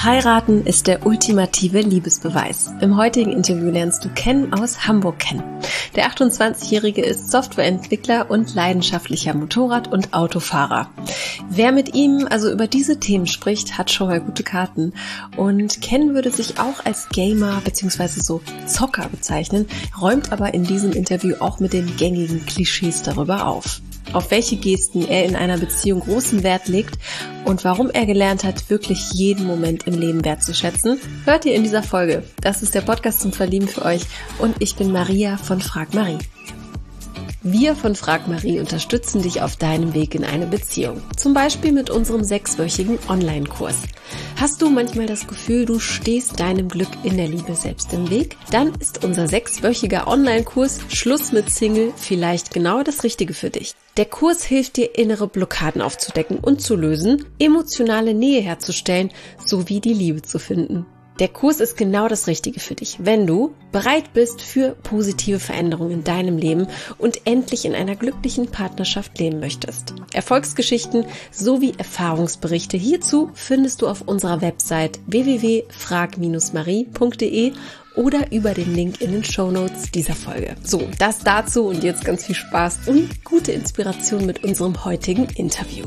Heiraten ist der ultimative Liebesbeweis. Im heutigen Interview lernst du Ken aus Hamburg kennen. Der 28-Jährige ist Softwareentwickler und leidenschaftlicher Motorrad- und Autofahrer. Wer mit ihm also über diese Themen spricht, hat schon mal gute Karten. Und Ken würde sich auch als Gamer bzw. so Zocker bezeichnen, räumt aber in diesem Interview auch mit den gängigen Klischees darüber auf. Auf welche Gesten er in einer Beziehung großen Wert legt und warum er gelernt hat, wirklich jeden Moment im Leben wertzuschätzen, hört ihr in dieser Folge. Das ist der Podcast zum Verlieben für euch und ich bin Maria von Frag Marie. Wir von Frag Marie unterstützen dich auf deinem Weg in eine Beziehung. Zum Beispiel mit unserem 6-wöchigen Online-Kurs. Hast du manchmal das Gefühl, du stehst deinem Glück in der Liebe selbst im Weg? Dann ist unser 6-wöchiger Online-Kurs Schluss mit Single vielleicht genau das Richtige für dich. Der Kurs hilft dir, innere Blockaden aufzudecken und zu lösen, emotionale Nähe herzustellen sowie die Liebe zu finden. Der Kurs ist genau das Richtige für dich, wenn du bereit bist für positive Veränderungen in deinem Leben und endlich in einer glücklichen Partnerschaft leben möchtest. Erfolgsgeschichten sowie Erfahrungsberichte hierzu findest du auf unserer Website www.frag-marie.de oder über den Link in den Shownotes dieser Folge. So, das dazu und jetzt ganz viel Spaß und gute Inspiration mit unserem heutigen Interview.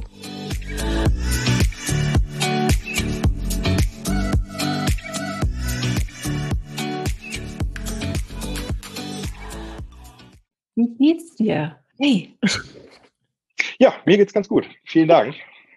Wie geht's dir? Hey. Ja, mir geht's ganz gut. Vielen Dank.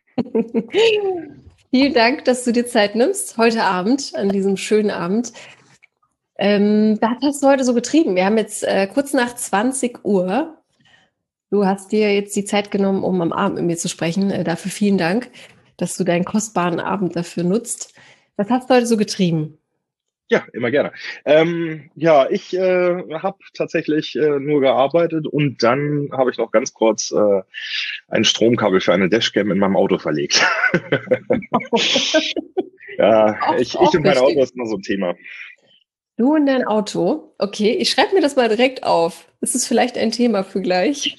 Vielen Dank, dass du dir Zeit nimmst, heute Abend, an diesem schönen Abend. Was hast du heute so getrieben? Wir haben jetzt kurz nach 20 Uhr. Du hast dir jetzt die Zeit genommen, um am Abend mit mir zu sprechen. Dafür vielen Dank, dass du deinen kostbaren Abend dafür nutzt. Was hast du heute so getrieben? Ja, immer gerne. Ich habe tatsächlich nur gearbeitet und dann habe ich noch ganz kurz ein Stromkabel für eine Dashcam in meinem Auto verlegt. Ja, ich und mein Auto ist immer so ein Thema. Du und dein Auto? Okay, ich schreibe mir das mal direkt auf. Das ist vielleicht ein Thema für gleich.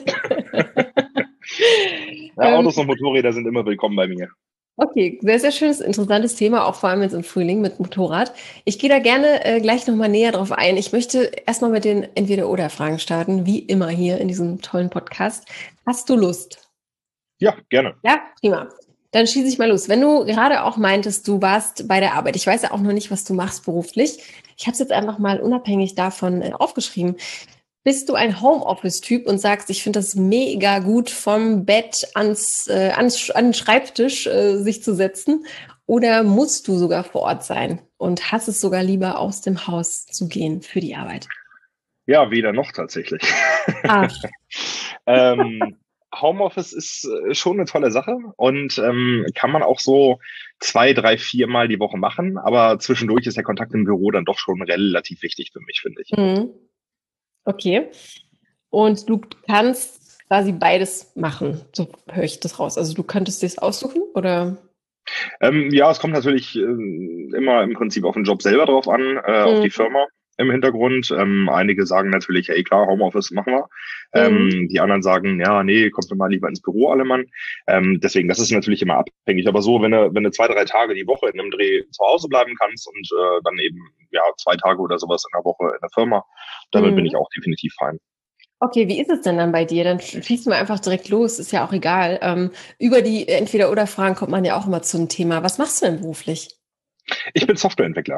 Ja, Autos und Motorräder sind immer willkommen bei mir. Okay, sehr, sehr schönes, interessantes Thema, auch vor allem jetzt im Frühling mit Motorrad. Ich gehe da gerne gleich nochmal näher drauf ein. Ich möchte erstmal mit den Entweder-Oder-Fragen starten, wie immer hier in diesem tollen Podcast. Hast du Lust? Ja, gerne. Ja, prima. Dann schieße ich mal los. Wenn du gerade auch meintest, du warst bei der Arbeit, ich weiß ja auch noch nicht, was du machst beruflich. Ich habe es jetzt einfach mal unabhängig davon aufgeschrieben. Bist du ein Homeoffice-Typ und sagst, ich finde das mega gut, vom Bett an den Schreibtisch sich zu setzen? Oder musst du sogar vor Ort sein und hast es sogar lieber, aus dem Haus zu gehen für die Arbeit? Ja, weder noch tatsächlich. Ach. Homeoffice ist schon eine tolle Sache und kann man auch so 2, 3, 4 Mal die Woche machen. Aber zwischendurch ist der Kontakt im Büro dann doch schon relativ wichtig für mich, finde ich. Mhm. Okay. Und du kannst quasi beides machen, so höre ich das raus. Also du könntest dir das aussuchen, oder? Ja, es kommt natürlich immer im Prinzip auf den Job selber drauf an, auf die Firma im Hintergrund. Einige sagen natürlich, hey klar, Homeoffice machen wir. Die anderen sagen, ja, nee, kommt doch mal lieber ins Büro, alle Mann. Deswegen, das ist natürlich immer abhängig. Aber so, wenn du 2, 3 Tage die Woche in einem Dreh zu Hause bleiben kannst und dann eben 2 Tage oder sowas in der Woche in der Firma, damit bin ich auch definitiv fein. Okay, wie ist es denn dann bei dir? Dann schießen wir einfach direkt los, ist ja auch egal. Über die Entweder-Oder-Fragen kommt man ja auch immer zu einem Thema. Was machst du denn beruflich? Ich bin Softwareentwickler.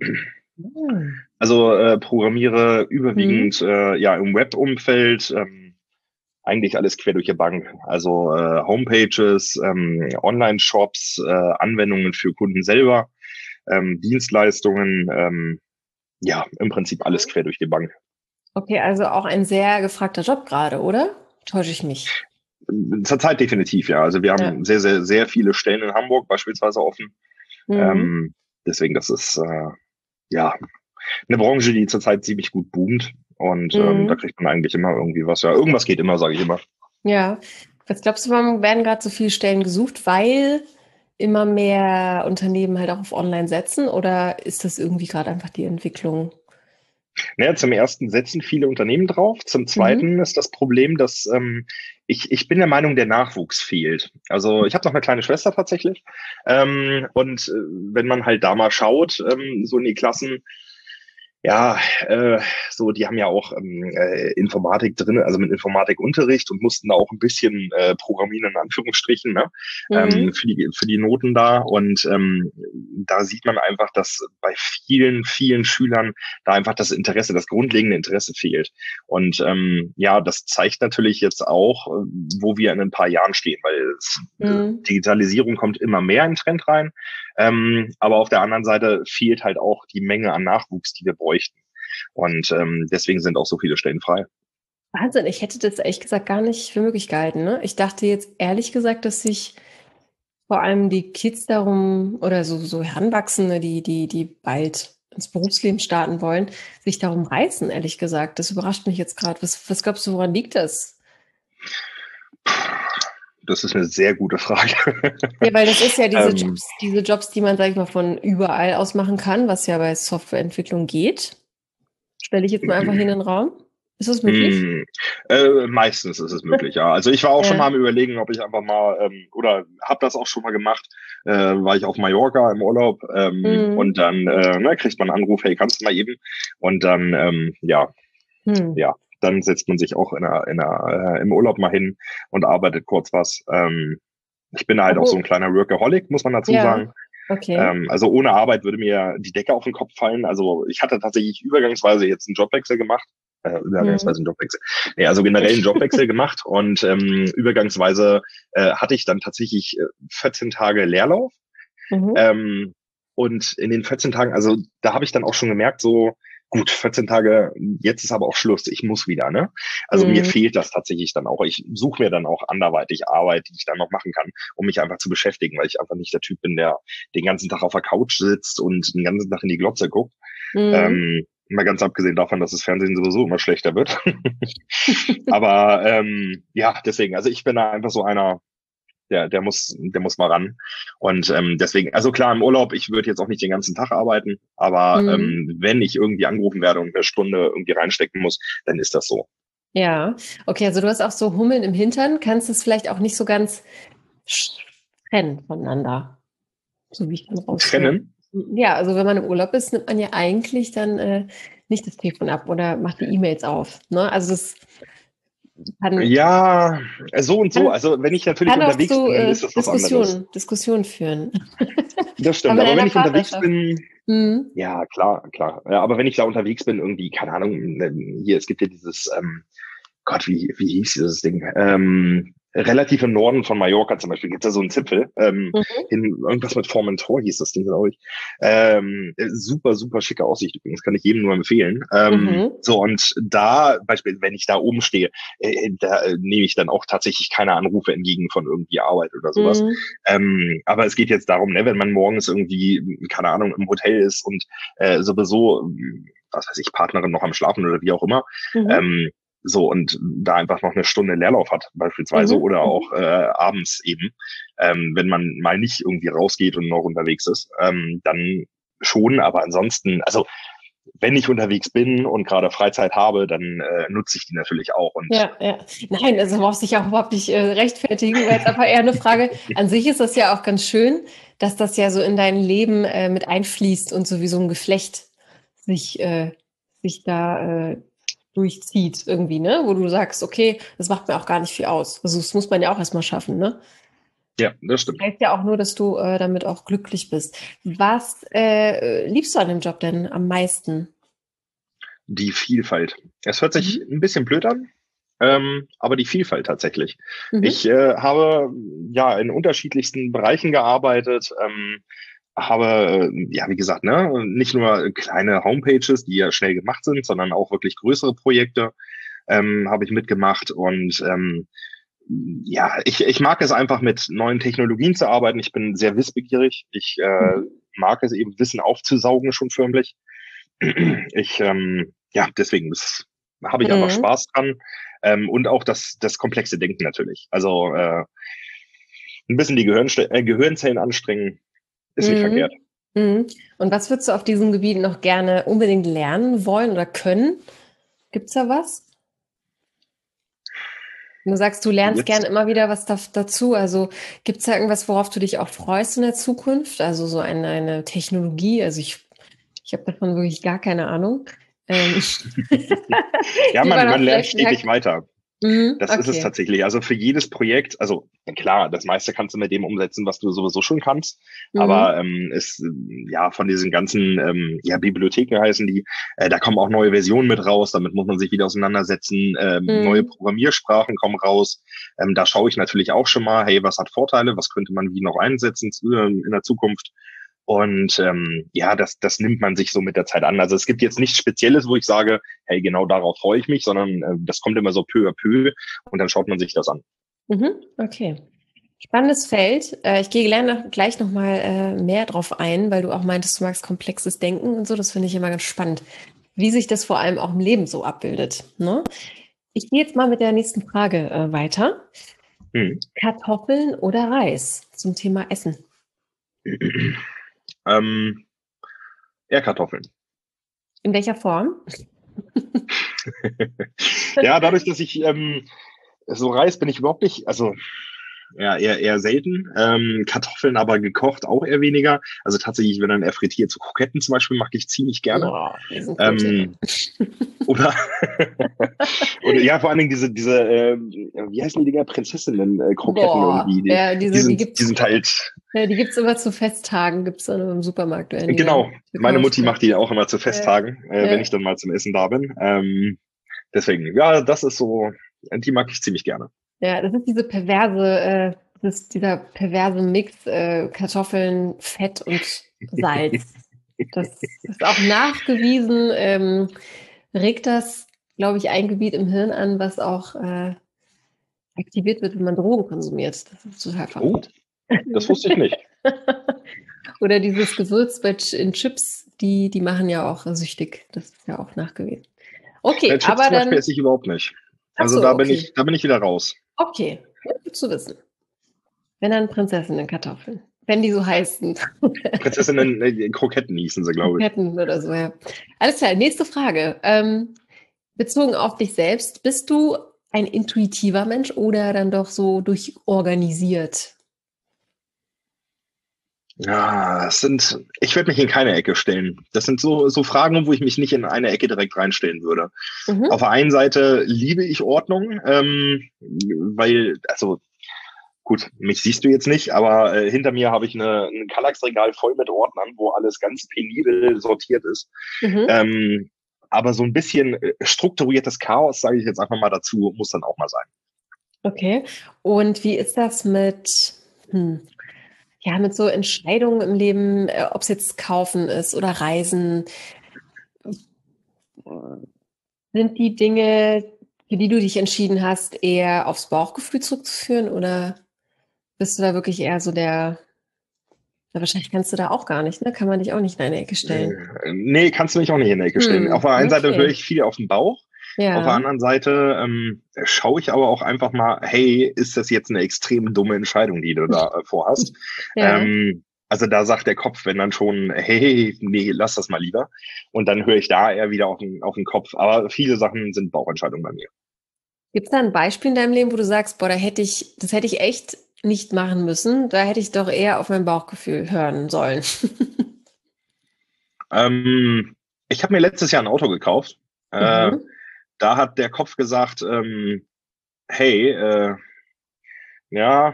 Also programmiere überwiegend im Web-Umfeld, eigentlich alles quer durch die Bank. Also Homepages, Online-Shops, Anwendungen für Kunden selber, Dienstleistungen, im Prinzip alles quer durch die Bank. Okay, also auch ein sehr gefragter Job gerade, oder? Täusche ich mich? Zurzeit definitiv, ja. Also wir haben sehr, sehr, sehr viele Stellen in Hamburg beispielsweise offen. Deswegen, das ist eine Branche, die zurzeit ziemlich gut boomt. Und da kriegt man eigentlich immer irgendwie was. Ja, irgendwas geht immer, sage ich immer. Ja. Was glaubst du, warum werden gerade so viele Stellen gesucht? Weil immer mehr Unternehmen halt auch auf Online setzen? Oder ist das irgendwie gerade einfach die Entwicklung? Naja, zum ersten setzen viele Unternehmen drauf. Zum Mhm. zweiten ist das Problem, dass ich bin der Meinung, der Nachwuchs fehlt. Also ich habe noch eine kleine Schwester tatsächlich. Und wenn man halt da mal schaut, so in die Klassen, ja, so, die haben ja auch Informatik drin, also mit Informatikunterricht und mussten da auch ein bisschen programmieren, in Anführungsstrichen, ne? Mhm. Für die Noten da. Und da sieht man einfach, dass bei vielen, vielen Schülern da einfach das Interesse, das grundlegende Interesse fehlt. Und ja, das zeigt natürlich jetzt auch, wo wir in ein paar Jahren stehen, weil Mhm. Digitalisierung kommt immer mehr in den Trend rein. Aber auf der anderen Seite fehlt halt auch die Menge an Nachwuchs, die wir bräuchten. Und deswegen sind auch so viele Stellen frei. Wahnsinn, ich hätte das ehrlich gesagt gar nicht für möglich gehalten, ne? Ich dachte jetzt ehrlich gesagt, dass sich vor allem die Kids darum oder so Heranwachsende, die bald ins Berufsleben starten wollen, sich darum reißen, ehrlich gesagt. Das überrascht mich jetzt gerade. Was glaubst du, woran liegt das? Das ist eine sehr gute Frage. Ja, weil das ist ja ähm, diese Jobs, die man, sag ich mal, von überall aus machen kann, was ja bei Softwareentwicklung geht. Stelle ich jetzt mal einfach hier in den Raum. Ist das möglich? Hm, meistens ist es möglich, ja. Also ich war auch schon mal Ja. am Überlegen, ob ich einfach mal, oder habe das auch schon mal gemacht, war ich auf Mallorca im Urlaub und Mhm. dann kriegt man einen Anruf, hey, kannst du mal eben? Und dann, Hm. ja, dann setzt man sich auch im Urlaub mal hin und arbeitet kurz was. Ich bin halt auch so ein Oh, kleiner Workaholic, muss man dazu ja. sagen. Okay. Also ohne Arbeit würde mir die Decke auf den Kopf fallen. Also ich hatte tatsächlich übergangsweise jetzt einen Jobwechsel gemacht. Übergangsweise Mhm. einen Jobwechsel. Nee, also generell einen Jobwechsel gemacht und übergangsweise hatte ich dann tatsächlich 14 Tage Leerlauf. Mhm. Ähm, und in den 14 Tagen, also da habe ich dann auch schon gemerkt, so gut, 14 Tage, jetzt ist aber auch Schluss, ich muss wieder, ne? Also mir Mhm. fehlt das tatsächlich dann auch. Ich suche mir dann auch anderweitig Arbeit, die ich dann noch machen kann, um mich einfach zu beschäftigen, weil ich einfach nicht der Typ bin, der den ganzen Tag auf der Couch sitzt und den ganzen Tag in die Glotze guckt. Mhm. Mal ganz abgesehen davon, dass das Fernsehen sowieso immer schlechter wird. Aber ja, deswegen, also ich bin da einfach so einer, der muss mal ran. Und deswegen, also klar, im Urlaub, ich würde jetzt auch nicht den ganzen Tag arbeiten, aber Mhm. wenn ich irgendwie angerufen werde und eine Stunde irgendwie reinstecken muss, dann ist das so. Ja, okay, also du hast auch so Hummeln im Hintern, kannst es vielleicht auch nicht so ganz trennen voneinander, so wie ich dann raushöre. Trennen? Ja, also wenn man im Urlaub ist, nimmt man ja eigentlich dann nicht das Telefon ab oder macht die E-Mails auf. Ne? Also das kann, Ja, so und so. kann, Also wenn ich natürlich kann auch unterwegs zu bin, dann ist das was anderes. Diskussionen führen. Das Auch stimmt. mit Aber wenn einer ich unterwegs Partnerschaft. bin, Mhm. ja, klar, klar. Ja, aber wenn ich da unterwegs bin, irgendwie, keine Ahnung, hier, es gibt ja dieses, Gott, wie hieß dieses Ding? Relativ im Norden von Mallorca zum Beispiel gibt es da so einen Zipfel. Mhm. Irgendwas mit Formentor hieß das Ding, glaube ich. Super, super schicke Aussicht übrigens, kann ich jedem nur empfehlen. Mhm. So, und da, beispielsweise, wenn ich da oben stehe, da nehme ich dann auch tatsächlich keine Anrufe entgegen von irgendwie Arbeit oder sowas. Mhm. Aber es geht jetzt darum, ne, wenn man morgens irgendwie, keine Ahnung, im Hotel ist und sowieso, was weiß ich, Partnerin noch am Schlafen oder wie auch immer, Mhm. ähm, so, und da einfach noch eine Stunde Leerlauf hat, beispielsweise, Mhm. oder auch Mhm. abends eben, wenn man mal nicht irgendwie rausgeht und noch unterwegs ist, dann schon, aber ansonsten, also wenn ich unterwegs bin und gerade Freizeit habe, dann nutze ich die natürlich auch. Und Ja, ja. Nein, also brauchst dich auch überhaupt nicht rechtfertigen, weil jetzt einfach eher eine Frage. An sich ist das ja auch ganz schön, dass das ja so in dein Leben mit einfließt und so wie so ein Geflecht sich, sich da durchzieht irgendwie, ne? Wo du sagst, okay, das macht mir auch gar nicht viel aus. Also das muss man ja auch erstmal schaffen, ne? ja, das stimmt. Heißt ja auch nur, dass du damit auch glücklich bist. Was liebst du an dem Job denn am meisten? Die Vielfalt. Es hört sich Mhm. ein bisschen blöd an, aber die Vielfalt tatsächlich. Ich Mhm. habe ja in unterschiedlichsten Bereichen gearbeitet, habe, ja, wie gesagt, ne, nicht nur kleine Homepages, die ja schnell gemacht sind, sondern auch wirklich größere Projekte habe ich mitgemacht und ja, ich mag es einfach mit neuen Technologien zu arbeiten. Ich bin sehr wissbegierig. Ich Mhm. mag es eben Wissen aufzusaugen schon förmlich. Ja, deswegen habe ich einfach Mhm. Spaß dran. Und auch das komplexe Denken natürlich. Also ein bisschen die Gehirnzellen anstrengen, ist nicht verkehrt. Mhm. Mhm. Und was würdest du auf diesem Gebiet noch gerne unbedingt lernen wollen oder können? Gibt's da was? Du sagst, du lernst Jetzt gern immer wieder was dazu. Also gibt's da irgendwas, worauf du dich auch freust in der Zukunft? Also so eine Technologie. Also ich habe davon wirklich gar keine Ahnung. Ja, Die man man auch lernt vielleicht stetig merkt. weiter. Mhm, Das ist es okay. tatsächlich. Also für jedes Projekt, also klar, das meiste kannst du mit dem umsetzen, was du sowieso schon kannst. Aber Mhm. ja, von diesen ganzen ja, Bibliotheken heißen die, da kommen auch neue Versionen mit raus, damit muss man sich wieder auseinandersetzen. Neue Mhm. Programmiersprachen kommen raus. Da schaue ich natürlich auch schon mal, hey, was hat Vorteile, was könnte man wie noch einsetzen in der Zukunft. Und ja, das nimmt man sich so mit der Zeit an. Also es gibt jetzt nichts Spezielles, wo ich sage, hey, genau darauf freue ich mich, sondern das kommt immer so peu à peu und dann schaut man sich das an. Mhm. Okay. Spannendes Feld. Ich gehe gleich noch mal mehr drauf ein, weil du auch meintest, du magst komplexes Denken und so. Das finde ich immer ganz spannend, wie sich das vor allem auch im Leben so abbildet, ne? Ich gehe jetzt mal mit der nächsten Frage weiter. Hm. Kartoffeln oder Reis zum Thema Essen? ähm, Eher Kartoffeln. In welcher Form? Ja, dadurch, dass ich so Reis bin ich überhaupt nicht, also ja, eher selten. Kartoffeln aber gekocht auch eher weniger. Also tatsächlich, wenn dann eher frittiert, so Kroketten zum Beispiel, mag ich ziemlich gerne. Oh, wir sind Kult. Ähm, oder oder ja, vor allen Dingen diese wie heißen die Dinger, Prinzessinnen Kroketten irgendwie, Boah, ja, die sind halt die gibt's immer zu Festtagen, gibt's dann im Supermarkt, werden die dann genau. Meine gekauft. Mutti macht die auch immer zu Ja, Festtagen, wenn ja. ich dann mal zum Essen da bin. Deswegen, ja, das ist so, die mag ich ziemlich gerne. Ja, das ist dieser perverse Mix, Kartoffeln, Fett und Salz. Das ist auch nachgewiesen, regt das, glaube ich, ein Gebiet im Hirn an, was auch aktiviert wird, wenn man Drogen konsumiert. Das ist total Oh, verrückt. das wusste ich nicht. Oder dieses Gewürz in Chips, die machen ja auch süchtig. Das ist ja auch nachgewiesen. Okay, Chips aber zum Beispiel dann, esse ich überhaupt nicht. ach Also so, okay. da bin ich wieder raus. Okay, ja, gut zu wissen. Wenn dann Prinzessinnen-Kartoffeln. Wenn die so heißen. Prinzessinnen Kroketten hießen sie, glaube ich. Kroketten oder so, ja. Alles klar, nächste Frage. Bezogen auf dich selbst, bist du ein intuitiver Mensch oder dann doch so durchorganisiert? Ja, ich würde mich in keine Ecke stellen. Das sind so Fragen, wo ich mich nicht in eine Ecke direkt reinstellen würde. Auf Mhm. der einen Seite liebe ich Ordnung, weil, also gut, mich siehst du jetzt nicht, aber hinter mir habe ich ein Kallax-Regal voll mit Ordnern, wo alles ganz penibel sortiert ist. Mhm. Ähm, aber so ein bisschen strukturiertes Chaos, sage ich jetzt einfach mal dazu, muss dann auch mal sein. Okay. Und wie ist das hm, ja, mit so Entscheidungen im Leben, ob es jetzt kaufen ist oder reisen? Sind die Dinge, für die du dich entschieden hast, eher aufs Bauchgefühl zurückzuführen oder bist du da wirklich eher so ja, wahrscheinlich kannst du da auch gar nicht, ne? Kann man dich auch nicht in eine Ecke stellen. Nee, kannst du mich auch nicht in der Ecke stellen. Auf Hm, der einen Seite höre okay. ich viel auf den Bauch. Auf der Ja, anderen Seite schaue ich aber auch einfach mal, hey, ist das jetzt eine extrem dumme Entscheidung, die du da vorhast? ja. Also da sagt der Kopf, wenn dann schon, hey, nee, lass das mal lieber. Und dann höre ich da eher wieder auf den Kopf. Aber viele Sachen sind Bauchentscheidungen bei mir. Gibt es da ein Beispiel in deinem Leben, wo du sagst, boah, das hätte ich echt nicht machen müssen. Da hätte ich doch eher auf mein Bauchgefühl hören sollen. Ähm, Ich habe mir letztes Jahr ein Auto gekauft. Äh, Mhm. Da hat der Kopf gesagt, hey, ja,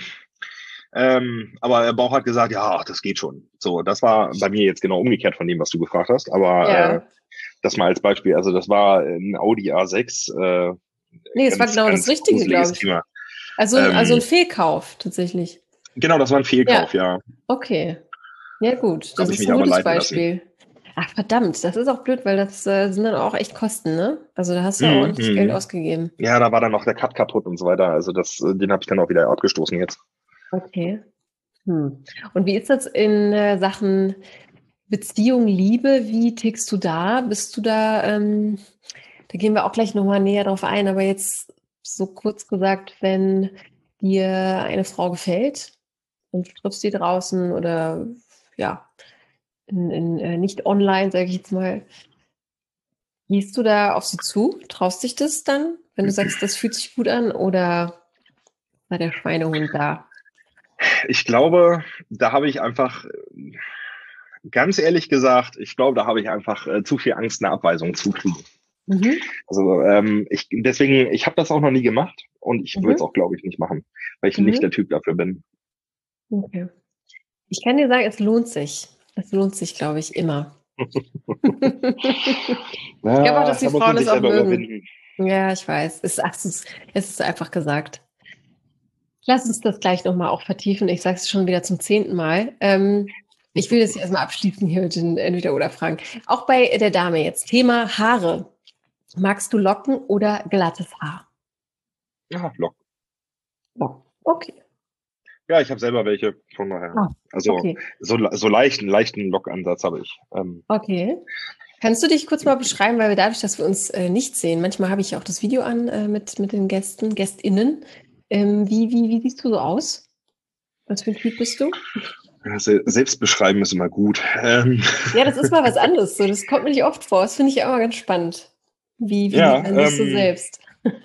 aber der Bauch hat gesagt, ja, das geht schon. So, das war bei mir jetzt genau umgekehrt von dem, was du gefragt hast. Aber Ja. das mal als Beispiel. Also das war ein Audi A6, Nee, es war genau das ganz Richtige, glaube gruseliges ich. Thema. Also ein Ähm, Fehlkauf tatsächlich. genau, das war ein Fehlkauf, Ja, ja. okay. Ja, gut. Das Habe ich ist mich ein aber gutes leiten lassen. Beispiel. Ach, verdammt, das ist auch blöd, weil das sind dann auch echt Kosten, ne? Also da hast du ja Mhm, ordentlich Geld mhm. ausgegeben. Ja, da war dann noch der Cut kaputt und so weiter. Also den habe ich dann auch wieder abgestoßen jetzt. Okay. Hm. Und wie ist das in Sachen Beziehung, Liebe? Wie tickst du da? Bist du da, da gehen wir auch gleich nochmal näher drauf ein, aber jetzt so kurz gesagt, wenn dir eine Frau gefällt und du triffst die draußen oder ja. nicht online, sage ich jetzt mal. Gehst du da auf sie zu? Traust dich das dann, wenn du sagst, das fühlt sich gut an, oder war der Schweinehund da? Ich glaube, da habe ich einfach, ganz ehrlich gesagt, ich glaube, da habe ich einfach zu viel Angst, eine Abweisung zu kriegen. Mhm. Also ich habe das auch noch nie gemacht und ich würde es Mhm. auch, glaube ich, nicht machen, weil ich nicht Mhm. der Typ dafür bin. Okay. Ich kann dir sagen, es lohnt sich. Es lohnt sich, glaube ich, immer. Ich glaube auch, Ja, dass die da muss Frauen man es sich auch selber mögen. überwinden. Ja, ich weiß. Es ist einfach gesagt. Lass uns das gleich nochmal auch vertiefen. Ich sage es schon wieder zum 10. Mal. Ich will das hier erstmal abschließen hier mit den Entweder-oder-Fragen. Auch bei der Dame jetzt. Thema Haare. Magst du Locken oder glattes Haar? Ja, Lock. Locken. Okay. Ja, ich habe selber welche, von daher. Ah, Also okay. so leichten Lockansatz habe ich. Okay. Kannst du dich kurz mal beschreiben, weil wir dadurch, dass wir uns nicht sehen, manchmal habe ich auch das Video an mit den GästInnen. Wie siehst du so aus? Was für ein Typ bist du? Selbst beschreiben ist immer gut. Ja, das ist mal was anderes. So, das kommt mir nicht oft vor. Das finde ich auch mal ganz spannend. Wie sieht Ja, man sich so selbst?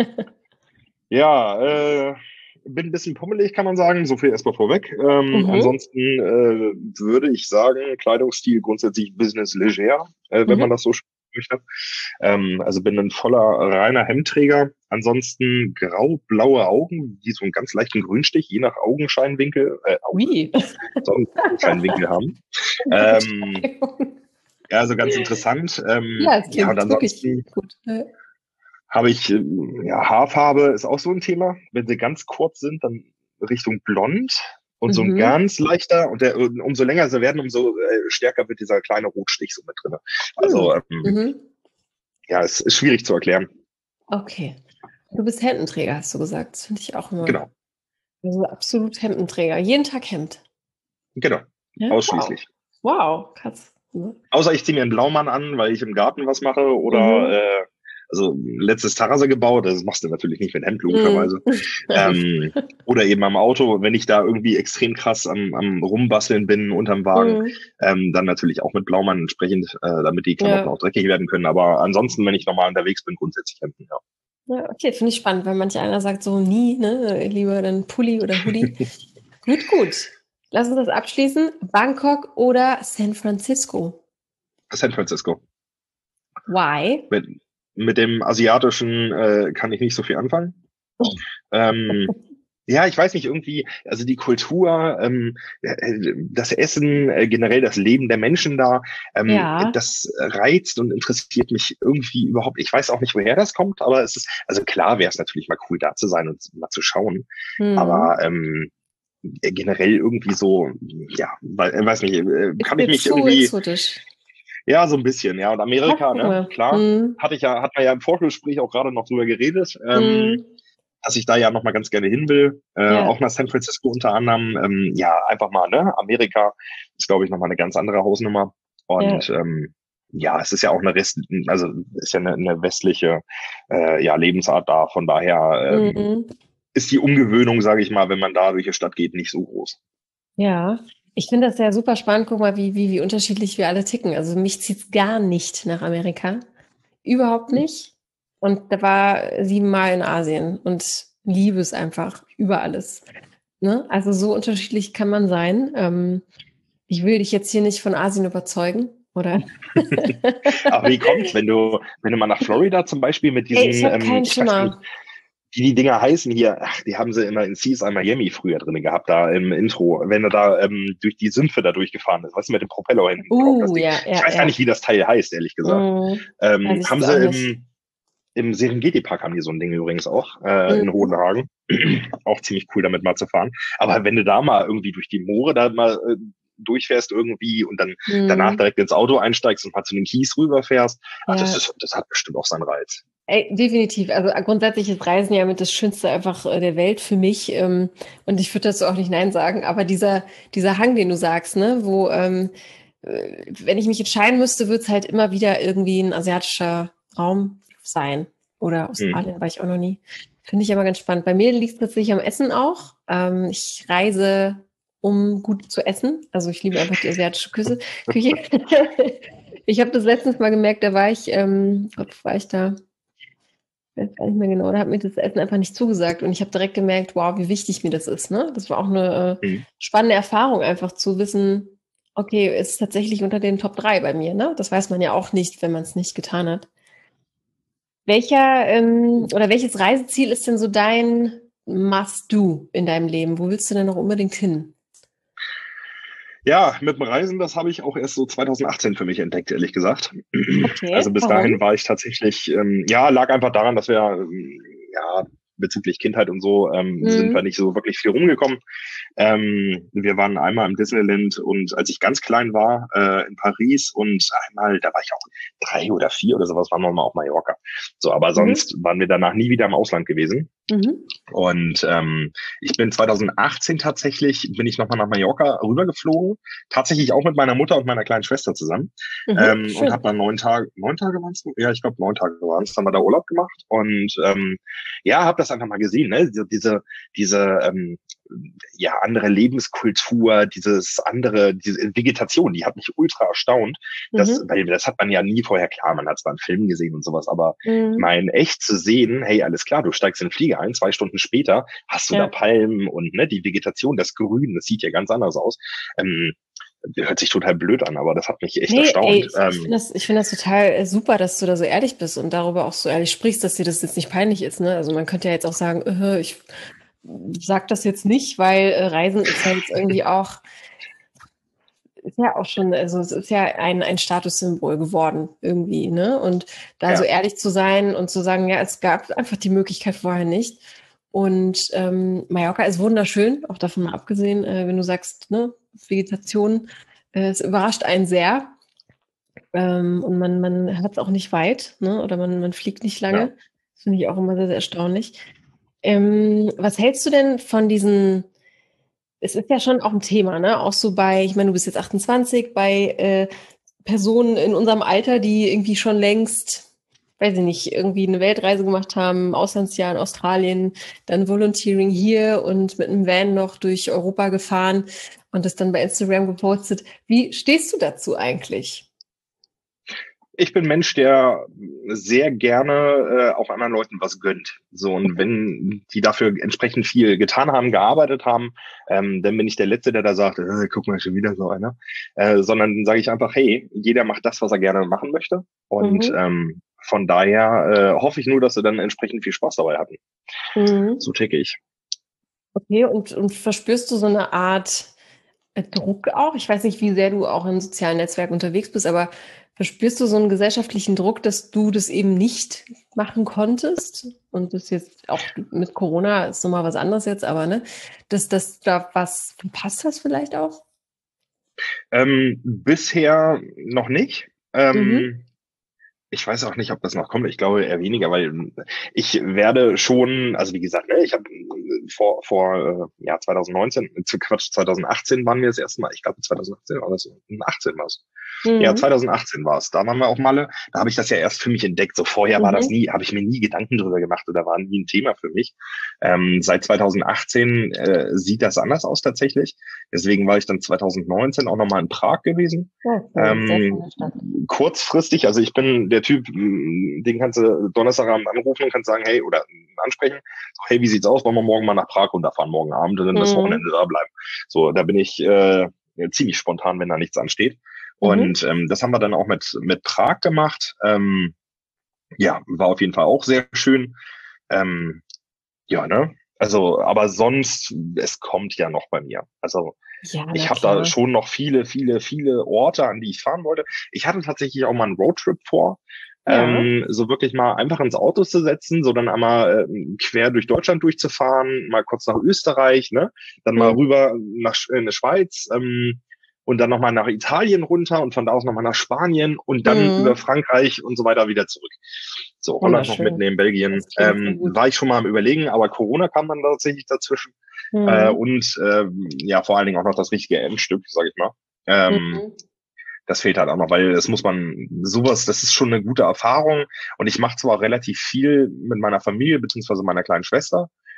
ja, bin ein bisschen pummelig, kann man sagen. So viel erstmal vorweg. Mhm. Ansonsten würde ich sagen, Kleidungsstil grundsätzlich Business leger, wenn man Mhm. das so möchte. Also bin ein voller reiner Hemdträger. Ansonsten grau-blaue Augen, die so einen ganz leichten Grünstich, je nach Augenscheinwinkel, Wie? Augenscheinwinkel haben. Gute Ähm, Beschreibung. ja, also ganz interessant. Ja, es Ja, und klingt wirklich ansonsten gut. habe ich, ja, Haarfarbe ist auch so ein Thema. Wenn sie ganz kurz sind, dann Richtung blond und so ein Mhm. ganz leichter und umso länger sie werden, umso stärker wird dieser kleine Rotstich so mit drin. Hm. Also Mhm. ja, es ist schwierig zu erklären. Okay. Du bist Hemdenträger, hast du gesagt. Das finde ich auch immer. Genau, Also absolut Hemdenträger. Jeden Tag Hemd. genau, Ja? Wow. ausschließlich. Wow, krass. Mhm. Außer ich ziehe mir einen Blaumann an, weil ich im Garten was mache oder Mhm. also letztes Terrasse gebaut, das machst du natürlich nicht mit Hemd, Mhm. logischerweise. Oder eben am Auto, wenn ich da irgendwie extrem krass am Rumbasteln bin unterm Wagen, Mhm. dann natürlich auch mit Blaumann entsprechend, damit die Klamotten Ja. auch dreckig werden können. Aber ansonsten, wenn ich normal unterwegs bin, grundsätzlich Hemden, ja. Ja, okay, finde ich spannend, weil manch einer sagt so nie, ne, lieber dann Pulli oder Hoodie. Gut, gut. Lass uns das abschließen. Bangkok oder San Francisco? San Francisco. Why? Mit, mit dem Asiatischen kann ich nicht so viel anfangen. Ähm, ja, ich weiß nicht, irgendwie, also die Kultur, das Essen, generell das Leben der Menschen da, Ja. das reizt und interessiert mich irgendwie überhaupt. Ich weiß auch nicht, woher das kommt, aber es ist, also klar wäre es natürlich mal cool, da zu sein und mal zu schauen. Hm. Aber generell irgendwie so, ja, weiß nicht, Ist kann ich mir mich zu irgendwie, exotisch. ja, so ein bisschen, ja. Und Ach, Amerika, guck ne, mal. klar, Hm. hat man ja im Vorgespräch auch gerade noch drüber geredet. Hm. Dass ich da ja noch mal ganz gerne hin will, Ja, auch nach San Francisco unter anderem. Ja, einfach mal, ne? Amerika ist, glaube ich, noch mal eine ganz andere Hausnummer. ja. Und ja, es ist ja auch also ist ja eine westliche ja, Lebensart da. Von daher Hm. ist die Umgewöhnung, sage ich mal, wenn man da durch die Stadt geht, nicht so groß. Ja. Ich finde das ja super spannend. Guck mal, wie unterschiedlich wir alle ticken. Also mich zieht's gar nicht nach Amerika. Überhaupt nicht. Und da war 7 Mal in Asien und liebe es einfach über alles. Ne? Also so unterschiedlich kann man sein. Ich will dich jetzt hier nicht von Asien überzeugen, oder? Aber wie kommt's, wenn du mal nach Florida zum Beispiel mit Ey, ich diesen, habe keinen ich weiß gar nicht, Schimmer. wie die Dinger heißen hier, ach, die haben sie immer in CSI Miami früher drin gehabt, da im Intro, wenn du da durch die Sümpfe da durchgefahren bist, weißt du, mit dem Propeller hinten drauf, das Ding. Ja, Ich ja, weiß gar ja. nicht, wie das Teil heißt, ehrlich gesagt. Weiß ich Haben jetzt sie auch nicht. im Serengeti-Park haben die so ein Ding übrigens auch, in Mhm. Hohenhagen. Auch ziemlich cool, damit mal zu fahren. Aber wenn du da mal irgendwie durch die Moore da mal durchfährst irgendwie und dann danach Mhm. direkt ins Auto einsteigst und mal zu den Kies rüberfährst, ach, Ja, das hat bestimmt auch seinen Reiz. ey, definitiv. Also grundsätzlich ist Reisen ja mit das Schönste einfach der Welt für mich. Und ich würde dazu auch nicht Nein sagen. Aber dieser Hang, den du sagst, ne, wo, wenn ich mich entscheiden müsste, würde es halt immer wieder irgendwie ein asiatischer Raum sein. Oder Hm. Australien war ich auch noch nie. Finde ich aber ganz spannend. Bei mir liegt es tatsächlich am Essen auch. Ich reise um gut zu essen. Also ich liebe einfach die asiatische Küche. Ich habe das letztens mal gemerkt, da war ich, Gott, war ich da? Ich weiß gar nicht mehr genau, da hat mir das Essen einfach nicht zugesagt und ich habe direkt gemerkt, wow, wie wichtig mir das ist, ne? Das war auch eine Mhm. spannende Erfahrung, einfach zu wissen, okay, es ist tatsächlich unter den Top 3 bei mir, ne? Das weiß man ja auch nicht, wenn man es nicht getan hat. Oder welches Reiseziel ist denn so dein Must-Do in deinem Leben? Wo willst du denn noch unbedingt hin? Ja, mit dem Reisen, das habe ich auch erst so 2018 für mich entdeckt, ehrlich gesagt. Okay, Also bis warum? dahin war ich tatsächlich, ja, lag einfach daran, dass wir, ja, bezüglich Kindheit und so, sind wir Mhm. nicht so wirklich viel rumgekommen. Wir waren einmal im Disneyland und als ich ganz klein war, in Paris und einmal, da war ich auch 3 oder 4 oder sowas, waren wir mal auf Mallorca. So, aber Mhm. sonst waren wir danach nie wieder im Ausland gewesen. Mhm. Und ich bin 2018 tatsächlich, bin ich nochmal nach Mallorca rübergeflogen, tatsächlich auch mit meiner Mutter und meiner kleinen Schwester zusammen Mhm. und habe Schön. dann 9 Tage waren es? Ja, ich glaube 9 Tage waren es, haben wir da Urlaub gemacht und ja, habe das einfach mal gesehen, ne? Diese ja, andere Lebenskultur, diese Vegetation, die hat mich ultra erstaunt. Mhm. Weil das hat man ja nie vorher, klar, man hat es beim Film gesehen und sowas, aber ich Mhm. meine, echt zu sehen, hey, alles klar, du steigst in den Flieger ein, 2 Stunden später hast du da Ja. Palmen und ne, die Vegetation, das Grün, das sieht ja ganz anders aus. Ähm, hört sich total blöd an, aber das hat mich echt Nee, ey, erstaunt. ich finde das total super, dass du da so ehrlich bist und darüber auch so ehrlich sprichst, dass dir das jetzt nicht peinlich ist, ne? Also man könnte ja jetzt auch sagen, ich sag das jetzt nicht, weil Reisen ist ja jetzt irgendwie auch, ist ja auch schon, also es ist ja ein Statussymbol geworden irgendwie, ne? Und da so Ja, ehrlich zu sein und zu sagen, ja, es gab einfach die Möglichkeit vorher nicht. Und Mallorca ist wunderschön, auch davon mal abgesehen, wenn du sagst, ne, Vegetation, es überrascht einen sehr. Und man hat es auch nicht weit, ne? Oder man fliegt nicht ja. lange. Das finde ich auch immer sehr, sehr erstaunlich. Was hältst du denn von diesen, es ist ja schon auch ein Thema, ne? Auch so bei, ich meine, du bist jetzt 28, bei Personen in unserem Alter, die irgendwie schon längst, weiß ich nicht, irgendwie eine Weltreise gemacht haben, Auslandsjahr in Australien, dann Volunteering hier und mit einem Van noch durch Europa gefahren und das dann bei Instagram gepostet. Wie stehst du dazu eigentlich? Ich bin Mensch, der sehr gerne auch anderen Leuten was gönnt. So, und wenn die dafür entsprechend viel getan haben, gearbeitet haben, dann bin ich der Letzte, der da sagt, guck mal, schon wieder so einer. Sondern dann sage ich einfach, hey, jeder macht das, was er gerne machen möchte. Und Mhm. von daher hoffe ich nur, dass sie dann entsprechend viel Spaß dabei hatten. Mhm. So ticke ich. Okay, und verspürst du so eine Art Druck auch? Ich weiß nicht, wie sehr du auch in sozialen Netzwerken unterwegs bist, aber verspürst du so einen gesellschaftlichen Druck, dass du das eben nicht machen konntest? Und das jetzt auch mit Corona ist nochmal was anderes jetzt, aber ne, dass du da was verpasst hast vielleicht auch? Bisher noch nicht. Mhm. Ich weiß auch nicht, ob das noch kommt. Ich glaube eher weniger, weil ich werde schon, also wie gesagt, ne, ich habe vor ja 2019, zu Quatsch, 2018 waren wir das erste Mal. Ich glaube 2018 war das, 18 war es. Ja, Mhm. 2018 war es. Da waren wir auf Malle. Da habe ich das ja erst für mich entdeckt. So vorher war das Mhm. nie, habe ich mir nie Gedanken drüber gemacht oder war nie ein Thema für mich. Seit 2018 sieht das anders aus tatsächlich. Deswegen war ich dann 2019 auch nochmal in Prag gewesen. Ja, cool. Sehr Ähm, schöne Stadt. kurzfristig, also ich bin der Typ, den kannst du Donnerstagabend anrufen und kannst sagen, hey, oder ansprechen, so, hey, wie sieht's aus, wollen wir morgen mal nach Prag runterfahren, morgen Abend und dann das Mhm. Wochenende da bleiben. So, da bin ich ziemlich spontan, wenn da nichts ansteht. Mhm. Und das haben wir dann auch mit Prag gemacht. Ja, war auf jeden Fall auch sehr schön. Ähm, ja, ne? Also, aber sonst, es kommt ja noch bei mir. Also, Ja, na ich habe da klar. schon noch viele Orte, an die ich fahren wollte. Ich hatte tatsächlich auch mal einen Roadtrip vor, Ja. so wirklich mal einfach ins Auto zu setzen, so dann einmal quer durch Deutschland durchzufahren, mal kurz nach Österreich, ne, dann mal Mhm. rüber in die Schweiz und dann nochmal nach Italien runter und von da aus nochmal nach Spanien und dann über Mhm. Frankreich und so weiter wieder zurück. So, Holland noch Wunderschön. mitnehmen, Belgien. Das klingt so gut. War ich schon mal am Überlegen, aber Corona kam dann tatsächlich dazwischen. Mhm. Und ja, vor allen Dingen auch noch das richtige Endstück, sage ich mal. Ähm, Mhm. das fehlt halt auch noch, weil das muss man, sowas, das ist schon eine gute Erfahrung. Und ich mache zwar relativ viel mit meiner Familie beziehungsweise meiner kleinen Schwester.